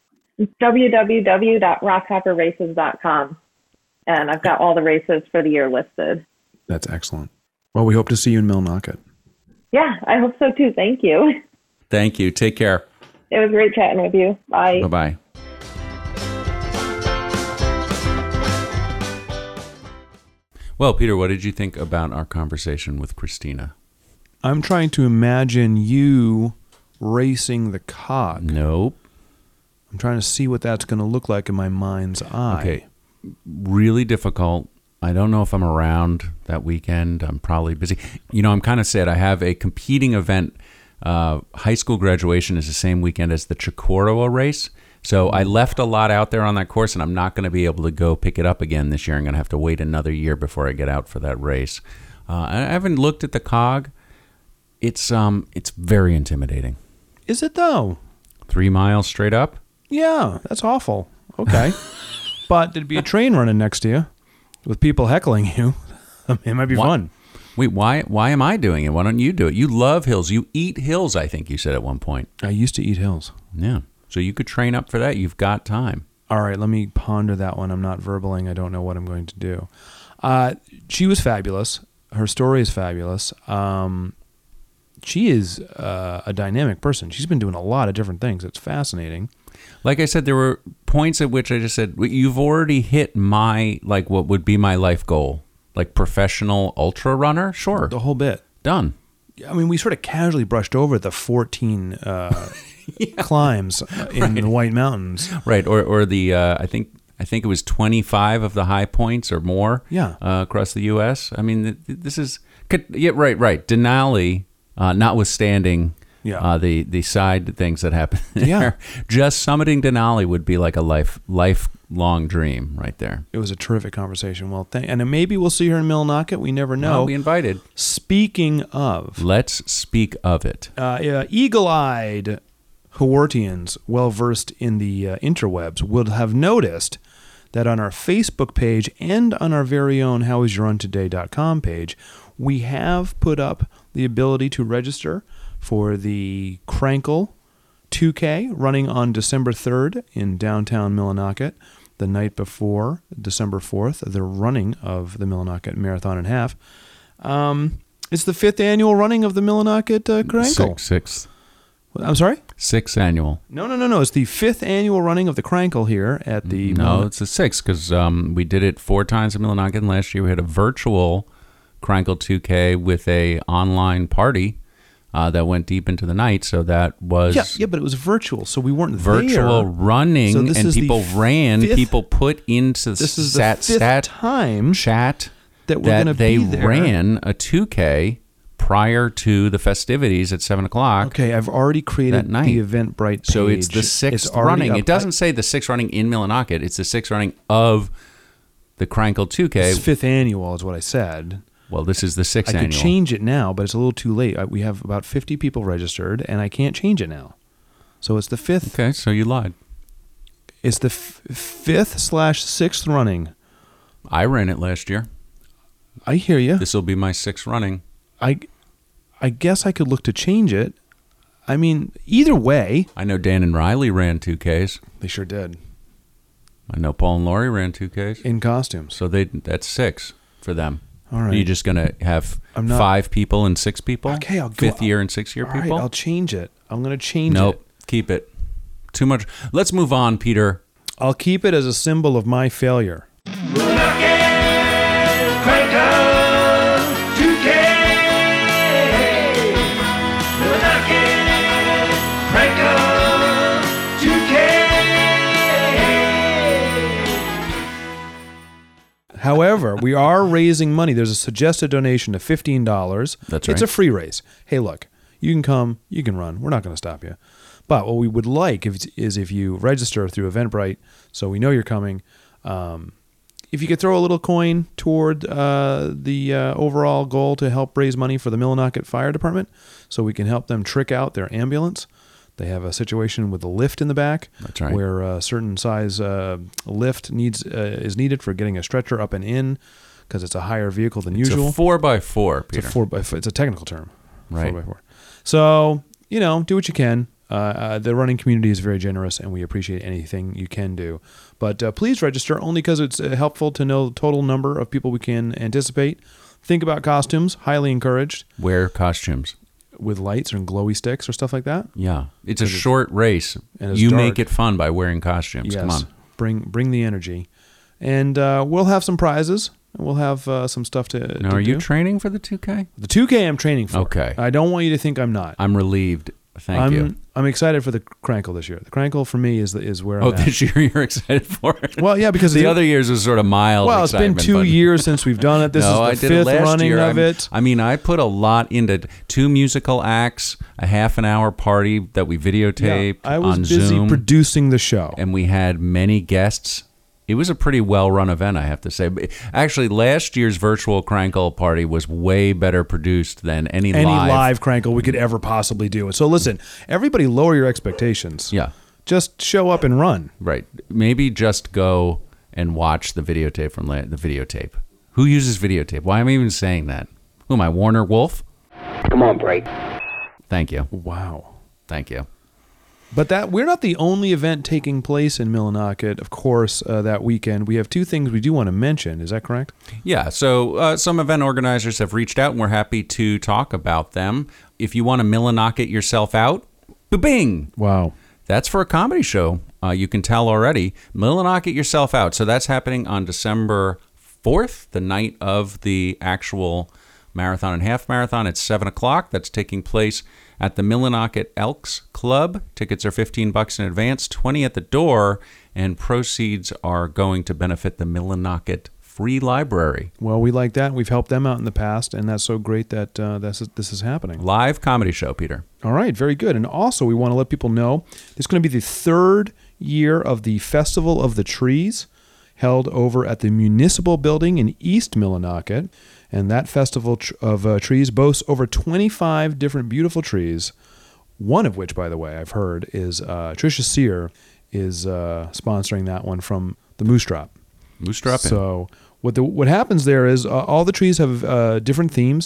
www.rockhopperraces.com. And I've got all the races for the year listed. That's excellent. Well, we hope to see you in Millinocket. Yeah, I hope so too. Thank you. Thank you. Take care. It was great chatting with you. Bye. Bye-bye. Well, Peter, what did you think about our conversation with Christina? I'm trying to imagine you racing the cog. Nope. I'm trying to see what that's going to look like in my mind's eye. Okay. Really difficult. I don't know if I'm around that weekend. I'm probably busy. I'm kind of sad. I have a competing event. High school graduation is the same weekend as the Chicora race. So I left a lot out there on that course, and I'm not going to be able to go pick it up again this year. I'm going to have to wait another year before I get out for that race. I haven't looked at the cog. It's very intimidating. Is it though? 3 miles straight up? Yeah, that's awful. Okay. But there'd be a train running next to you with people heckling you. It might be fun. Wait, why am I doing it? Why don't you do it? You love hills. You eat hills, I think you said at one point. I used to eat hills. Yeah. So you could train up for that. You've got time. All right, let me ponder that one. I'm not verbaling. I don't know what I'm going to do. She was fabulous. Her story is fabulous. She is a dynamic person. She's been doing a lot of different things. It's fascinating. Like I said, there were points at which I just said, you've already hit my, what would be my life goal. Like professional ultra runner? Sure. The whole bit. Done. I mean, we sort of casually brushed over the 14 climbs in the White Mountains. Right. Or the, I think it was 25 of the high points or more across the U.S. I mean, this is, right. Denali, notwithstanding Yeah. The side things that happen there. Yeah. Just summiting Denali would be like a lifelong dream right there. It was a terrific conversation. Well, and maybe we'll see her in Millinocket. We never know. I'll be invited. Speaking of, Let's speak of it. eagle-eyed Hawartians, well-versed in the interwebs, will have noticed that on our Facebook page and on our very own howisyourruntoday.com page, we have put up the ability to register for the Crankle 2K running on December 3rd in downtown Millinocket, the night before December 4th, the running of the Millinocket Marathon and Half. It's the 5th annual running of the Millinocket Crankle. Sixth. I'm sorry? 6th annual. No. It's the 5th annual running of the Crankle here at the... No, it's the 6th because we did it 4 times in Millinocket. And last year we had a virtual Crankle 2K with a online party that went deep into the night. So that was... Yeah, but it was virtual, so we weren't virtual there. running, So this and is the people ran. fifth- People put into the This is the 5th time chat that we're going to they be there. ran a 2K prior to the festivities at 7 o'clock. Okay, I've already created that night. the Eventbrite page. So it's the 6th It's already running. up. It doesn't say the 6th running in Millinocket. It's the 6th running of the Crankle 2K. It's 5th annual is what I said. Well, this is the 6th I annual. could change it now, but it's a little too late. We have about 50 people registered, and I can't change it now. So it's the 5th. Okay, so you lied. It's the 5th/6th running. I ran it last year. I hear you. This will be my 6th running. I guess I could look to change it. I mean, either way. I know Dan and Riley ran 2Ks. They sure did. I know Paul and Lori ran 2Ks. In costumes. So that's 6 for them. All right. Are you just going to have I'm not- 5 people and 6 people? Okay, I'll go. 5th year and 6th year All right, people? I'll change it. I'm going to change Nope. it. Keep it. Too much. Let's move on, Peter. I'll keep it as a symbol of my failure. However, we are raising money. There's a suggested donation of $15. That's It's right. a free race. Hey, look, you can come, you can run. We're not going to stop you. But what we would like is if you register through Eventbrite, so we know you're coming. If you could throw a little coin toward the overall goal to help raise money for the Millinocket Fire Department, so we can help them trick out their ambulance. They have a situation with a lift in the back. That's right. Where a certain size lift is needed for getting a stretcher up and in because it's a higher vehicle than usual. It's a 4x4, Peter. It's a 4x4. It's a technical term. Right. 4x4. So, do what you can. The running community is very generous, and we appreciate anything you can do. But please register only because it's helpful to know the total number of people we can anticipate. Think about costumes. Highly encouraged. Wear costumes. With lights and glowy sticks or stuff like that. Yeah. It's a short race. and it's You dark. make it fun by wearing costumes. Yes. Come on. Bring the energy. And we'll have some prizes. We'll have some stuff to Now, to are you do. training for the 2K? The 2K I'm training for. Okay. I don't want you to think I'm not. I'm relieved. Thank you. I'm excited for the Crankle this year. The Crankle for me is where I'm Oh, at. this year you're excited for it? Well, yeah, because the other years was sort of mild Well, it's been excitement, 2 but- years since we've done it. This No, I is the did it 5th last running year. of it. I mean, I put a lot into 2 musical acts, a half-an-hour party that we videotaped I was on busy Zoom, producing the show. and we had many guests. It was a pretty well-run event, I have to say. But actually, last year's virtual Crankle party was way better produced than any live Crankle we could ever possibly do. So listen, everybody lower your expectations. Yeah, Just show up and run. right. Maybe just go and watch the videotape from the videotape. Who uses videotape? Why am I even saying that? Who am I, Warner Wolf? Come on, break. Thank you. Wow. Thank you. But we're not the only event taking place in Millinocket, of course, that weekend. We have 2 things we do want to mention. Is that correct? Yeah, so some event organizers have reached out, and we're happy to talk about them. If you want to Millinocket yourself out, ba-bing! Wow. That's for a comedy show. You can tell already. Millinocket yourself out. So that's happening on December 4th, the night of the actual marathon and half marathon. It's 7 o'clock. That's taking place at the Millinocket Elks Club. Tickets are $15 in advance, $20 at the door, and proceeds are going to benefit the Millinocket free library. Well, we like that. We've helped them out in the past, and that's so great that this is happening. Live comedy show, Peter. All right, very good. And also, we want to let people know it's going to be the third year of the Festival of the Trees, held over at the Municipal Building in East Millinocket. And that Festival of Trees boasts over 25 different beautiful trees, one of which, by the way, I've heard is Tricia Sear is sponsoring that one from the Moose Drop. Moose Drop. So what happens there is all the trees have different themes,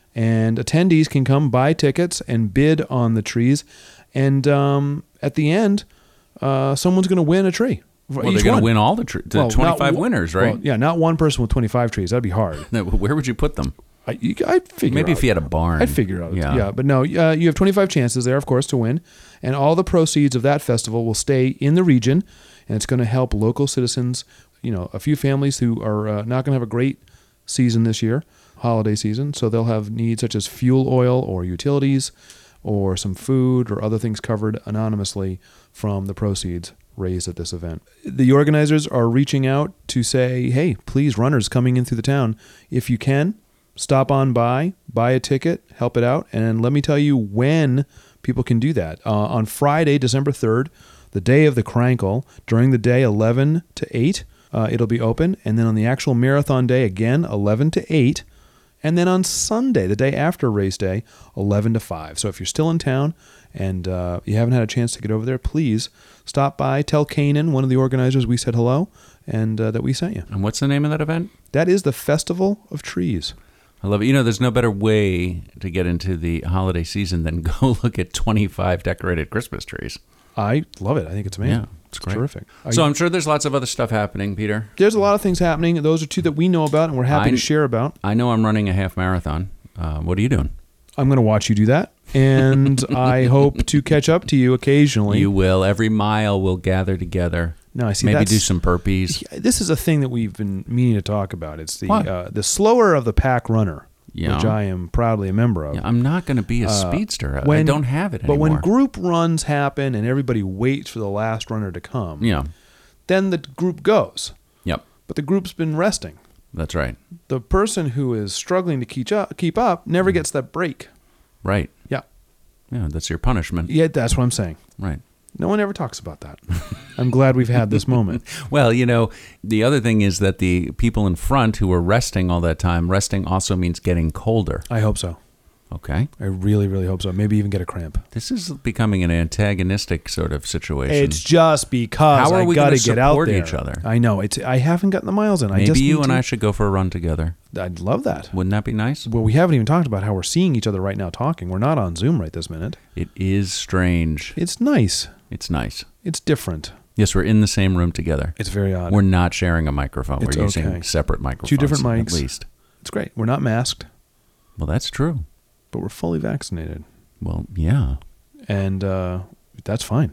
and attendees can come buy tickets and bid on the trees. And at the end, someone's going to win a tree. Well, they're going to win all the 25 winners, right? Well, yeah, not one person with 25 trees. That'd be hard. Where would you put them? I'd figure Maybe out. if you had a barn. I'd figure out. Yeah. But no, you have 25 chances there, of course, to win. And all the proceeds of that festival will stay in the region, and it's going to help local citizens, a few families who are not going to have a great season this year, holiday season. So they'll have needs such as fuel oil or utilities or some food or other things covered anonymously from the proceeds raised at this event. The organizers are reaching out to say, hey, please, runners coming in through the town, if you can, stop on by, buy a ticket, help it out. And let me tell you when people can do that. On Friday, December 3rd, the day of the Crankle, during the day 11 to 8, it'll be open. And then on the actual marathon day, again, 11 to 8. And then on Sunday, the day after race day, 11 to 5. So if you're still in town and you haven't had a chance to get over there, please stop by. Tell Kanan, one of the organizers, we said hello and that we sent you. And what's the name of that event? That is the Festival of Trees. I love it. There's no better way to get into the holiday season than go look at 25 decorated Christmas trees. I love it. I think it's amazing. Yeah, it's great. Terrific. So I'm sure there's lots of other stuff happening, Peter. There's a lot of things happening. Those are two that we know about and we're happy to share about. I know I'm running a half marathon. What are you doing? I'm going to watch you do that, and I hope to catch up to you occasionally. You will. Every mile we'll gather together. No, I see. Maybe do some burpees. This is a thing that we've been meaning to talk about. It's the slower of the pack runner, which I am proudly a member of. Yeah, I'm not going to be a speedster. I don't have it anymore. But when group runs happen and everybody waits for the last runner to come, then the group goes. Yep. But the group's been resting. That's right. The person who is struggling to keep up never gets that break. Right. Yeah. Yeah, that's your punishment. Yeah, that's what I'm saying. Right. No one ever talks about that. I'm glad we've had this moment. Well, the other thing is that the people in front who are resting all that time, resting also means getting colder. I hope so. Okay. I really, really hope so. Maybe even get a cramp. This is becoming an antagonistic sort of situation. It's just because I got to get out there. Each other? I know. I haven't gotten the miles in. Maybe you and I should go for a run together. I'd love that. Wouldn't that be nice? Well, we haven't even talked about how we're seeing each other right now talking. We're not on Zoom right this minute. It is strange. It's nice. It's nice. It's different. Yes, we're in the same room together. It's very odd. We're not sharing a microphone. It's we're using separate microphones. Two different mics. At least. It's great. We're not masked. Well, that's true. But we're fully vaccinated. Well, yeah. And that's fine.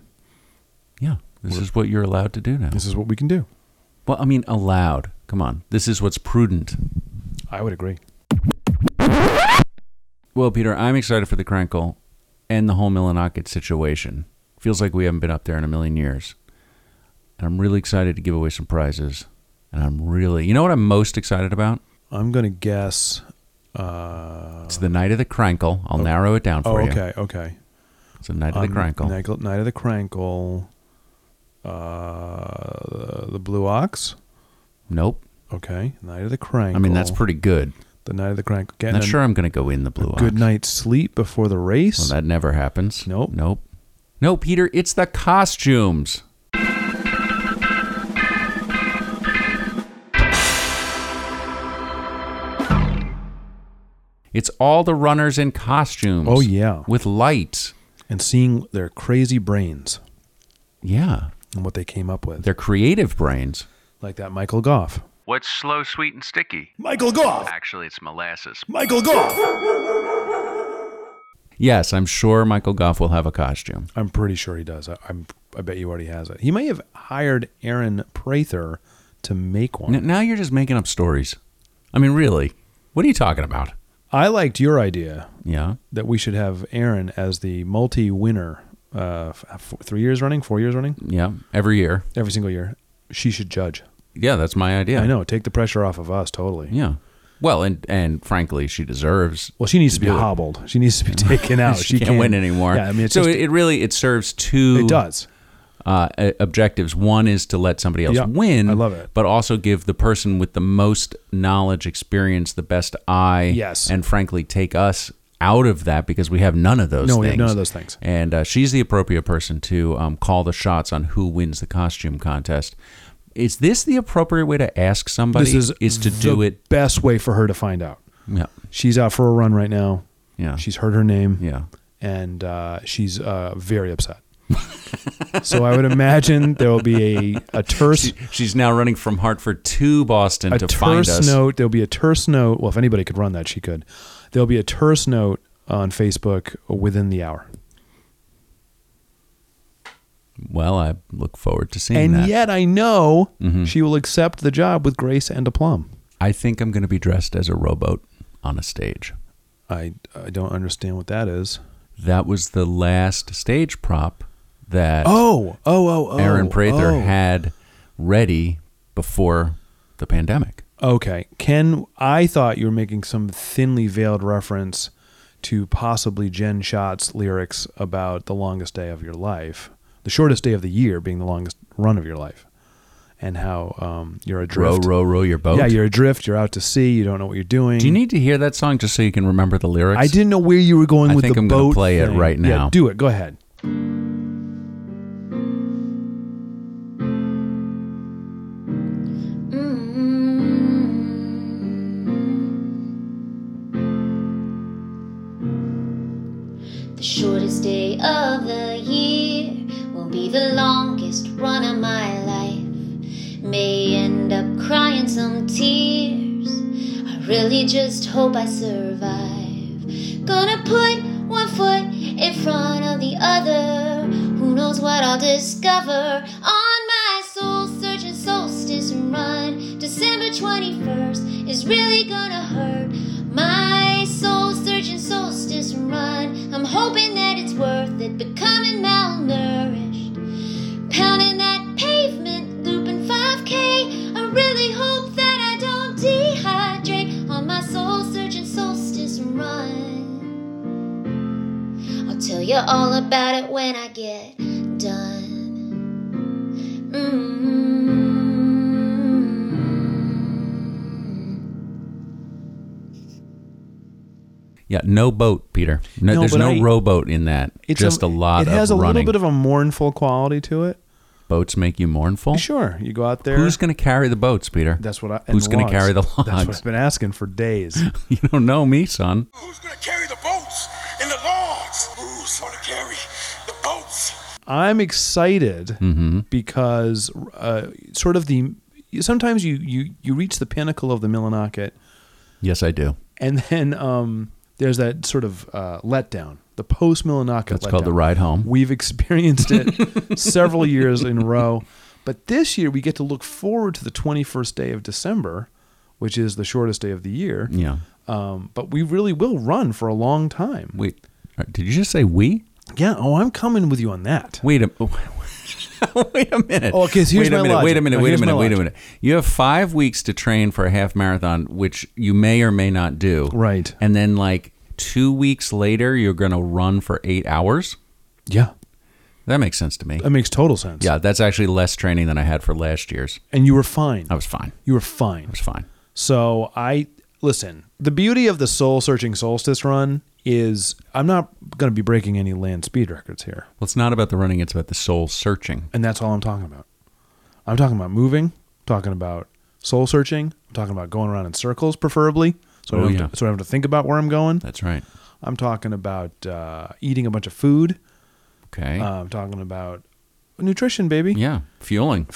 Yeah. This is what you're allowed to do now. This is what we can do. Well, I mean, allowed. Come on. This is what's prudent. I would agree. Well, Peter, I'm excited for the Crankle and the whole Millinocket situation. Feels like we haven't been up there in a million years. And I'm really excited to give away some prizes. And I'm really... You know what I'm most excited about? I'm going to guess... it's the night of the Crankle. I'll narrow it down for you. Okay. It's the night of the Crankle. Night of the Crankle. The Blue Ox? Nope. Okay. Night of the Crankle. I mean, that's pretty good. The night of the Crankle. Not sure I'm going to go in the Blue Ox. Good night's sleep before the race? Well, that never happens. Nope. No, Peter, it's the costumes. It's all the runners in costumes. Oh, yeah. With lights. And seeing their crazy brains. Yeah. And what they came up with. Their creative brains. Like that Michael Goff. What's slow, sweet, and sticky? Michael Goff! Actually, it's molasses. Michael Goff! Yes, I'm sure Michael Goff will have a costume. I'm pretty sure he does. I bet you already has it. He may have hired Aaron Prather to make one. Now you're just making up stories. I mean, really. What are you talking about? I liked your idea. Yeah. That we should have Aaron as the multi-winner 3 years running, 4 years running? Yeah, every year. Every single year. She should judge. Yeah, that's my idea. I know. Take the pressure off of us, totally. Yeah. Well, and frankly, she deserves. Well, she needs to be do it. hobbled. She needs to be taken out. She can't win anymore. Yeah, I mean, it's so just, it serves two. it does. Objectives. One is to let somebody else win. I love it. But also give the person with the most knowledge, experience, the best eye. Yes. And frankly, take us out of that because we have none of those things. No, we have none of those things. And she's the appropriate person to call the shots on who wins the costume contest. Is this the appropriate way to ask somebody? This is to do it. Best way for her to find out. Yeah. She's out for a run right now. Yeah. She's heard her name. Yeah. And she's very upset. So I would imagine there will be a terse. She's now running from Hartford to Boston to find us. A terse note. There'll be a terse note. Well, if anybody could run that, she could. There'll be a terse note on Facebook within the hour. Well, I look forward to seeing that. And yet I know she will accept the job with grace and aplomb. I think I'm going to be dressed as a rowboat on a stage. I don't understand what that is. That was the last stage prop that Aaron Prather had ready before the pandemic. Okay. I thought you were making some thinly veiled reference to possibly Jen Schott's lyrics about the longest day of your life, the shortest day of the year being the longest run of your life, and how you're adrift. Row your boat. Yeah, you're adrift. You're out to sea. You don't know what you're doing. Do you need to hear that song just so you can remember the lyrics? I didn't know where you were going with the boat. I think I'm going to play it right now. Yeah, do it. Go ahead. The shortest day of the year will be the longest run of my life. May end up crying some tears. I really just hope I survive. Gonna put one foot in front of the other. Who knows what I'll discover on my soul-searching solstice run. December 21st is really gonna hurt. My soul-searching solstice run. I'm hoping that it's worth it, becoming malnourished. Pounding that pavement, looping 5K. I really hope that I don't dehydrate on my soul-searching solstice run. I'll tell you all about it when I get done. Yeah, no boat, Peter. No, there's no rowboat in that. It's just a lot of running. It has a little bit of a mournful quality to it. Boats make you mournful? Sure. You go out there. Who's going to carry the boats, Peter? That's what Who's going to carry the logs? That's what I've been asking for days. You don't know me, son. Who's going to carry the boats and the logs? Who's going to carry the boats? I'm excited because sometimes you reach the pinnacle of the Millinocket. Yes, I do. And then there's that sort of letdown, the post-Millinocket letdown. That's called the ride home. We've experienced it several years in a row. But this year we get to look forward to the 21st day of December, which is the shortest day of the year. Yeah. But we really will run for a long time. Wait, did you just say we? Yeah. Oh, I'm coming with you on that. Wait a minute. Oh, okay, so here's my logic. Wait a minute. You have 5 weeks to train for a half marathon, which you may or may not do. Right. And then 2 weeks later, you're going to run for 8 hours? Yeah. That makes sense to me. That makes total sense. Yeah, that's actually less training than I had for last year's. And you were fine. I was fine. You were fine. I was fine. So listen, the beauty of the soul-searching solstice run is I'm not going to be breaking any land speed records here. Well, it's not about the running, it's about the soul searching. And that's all I'm talking about. I'm talking about moving, talking about soul searching, I'm talking about going around in circles preferably, so I don't have to think about where I'm going. That's right. I'm talking about eating a bunch of food. Okay. I'm talking about nutrition, baby. Yeah, fueling.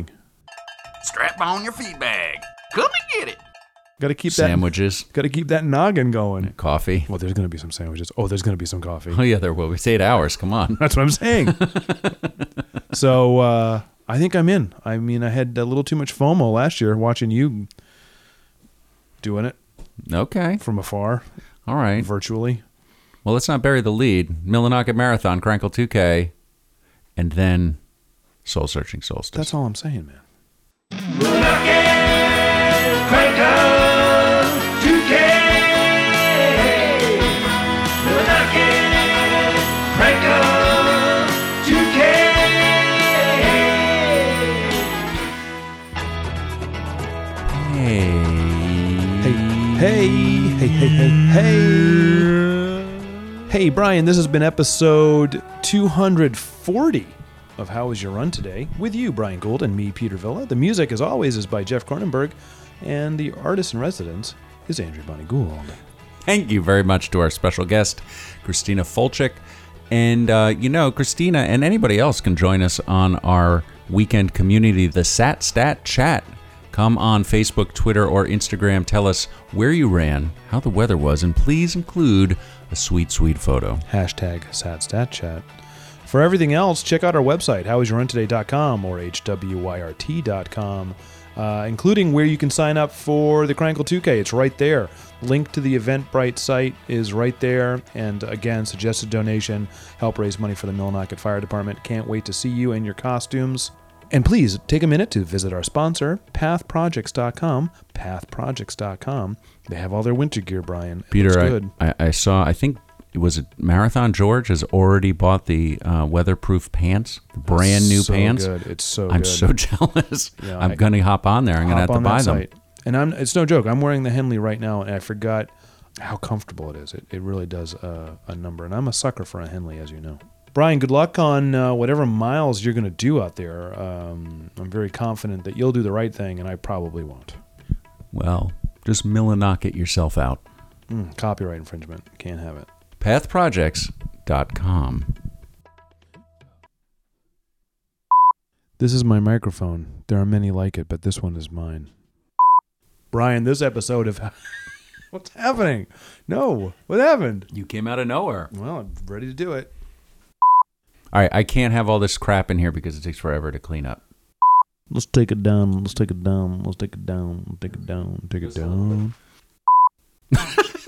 Strap on your feed bag. Come and get it. Got to keep sandwiches. Got to keep that noggin going. Coffee. Well, there's going to be some sandwiches. Oh, there's going to be some coffee. Oh yeah, there will. It's 8 hours. Come on. That's what I'm saying. So I think I'm in. I mean, I had a little too much FOMO last year watching you doing it. Okay. From afar. All right. Virtually. Well, let's not bury the lead. Millinocket Marathon, Crankle 2K, and then Soul Searching Solstice. That's all I'm saying, man. Hey, Brian, this has been episode 240 of How Was Your Run Today? With you, Brian Gould, and me, Peter Villa. The music, as always, is by Jeff Cronenberg, and the artist in residence is Andrew Bonnie Gould. Thank you very much to our special guest, Christina Fulchik. And, Christina and anybody else can join us on our weekend community, the Sat Stat Chat. Come on Facebook, Twitter, or Instagram. Tell us where you ran, how the weather was, and please include a sweet, sweet photo. Hashtag SatStatChat. For everything else, check out our website, howwasyourruntoday.com or hwyrt.com, including where you can sign up for the Crankle 2K. It's right there. Link to the Eventbrite site is right there. And again, suggested donation, help raise money for the Millinocket Fire Department. Can't wait to see you in your costumes. And please take a minute to visit our sponsor, pathprojects.com. Pathprojects.com. They have all their winter gear, Brian. It Peter, looks good. I saw, I think, was it Marathon George has already bought the weatherproof pants, the brand new pants. Good. It's so I'm good. so jealous. Yeah, I'm going to hop on there. I'm going to have to buy them. Site. And it's no joke. I'm wearing the Henley right now, and I forgot how comfortable it is. It really does a number. And I'm a sucker for a Henley, as you know. Brian, good luck on whatever miles you're going to do out there. I'm very confident that you'll do the right thing, and I probably won't. Well, just Millinocket yourself out. Copyright infringement. Can't have it. Pathprojects.com. This is my microphone. There are many like it, but this one is mine. Brian, this episode of... What's happening? No. What happened? You came out of nowhere. Well, I'm ready to do it. All right, I can't have all this crap in here because it takes forever to clean up. Let's take it down. Let's take it down. Let's take it down. Let's take it down. Take it down.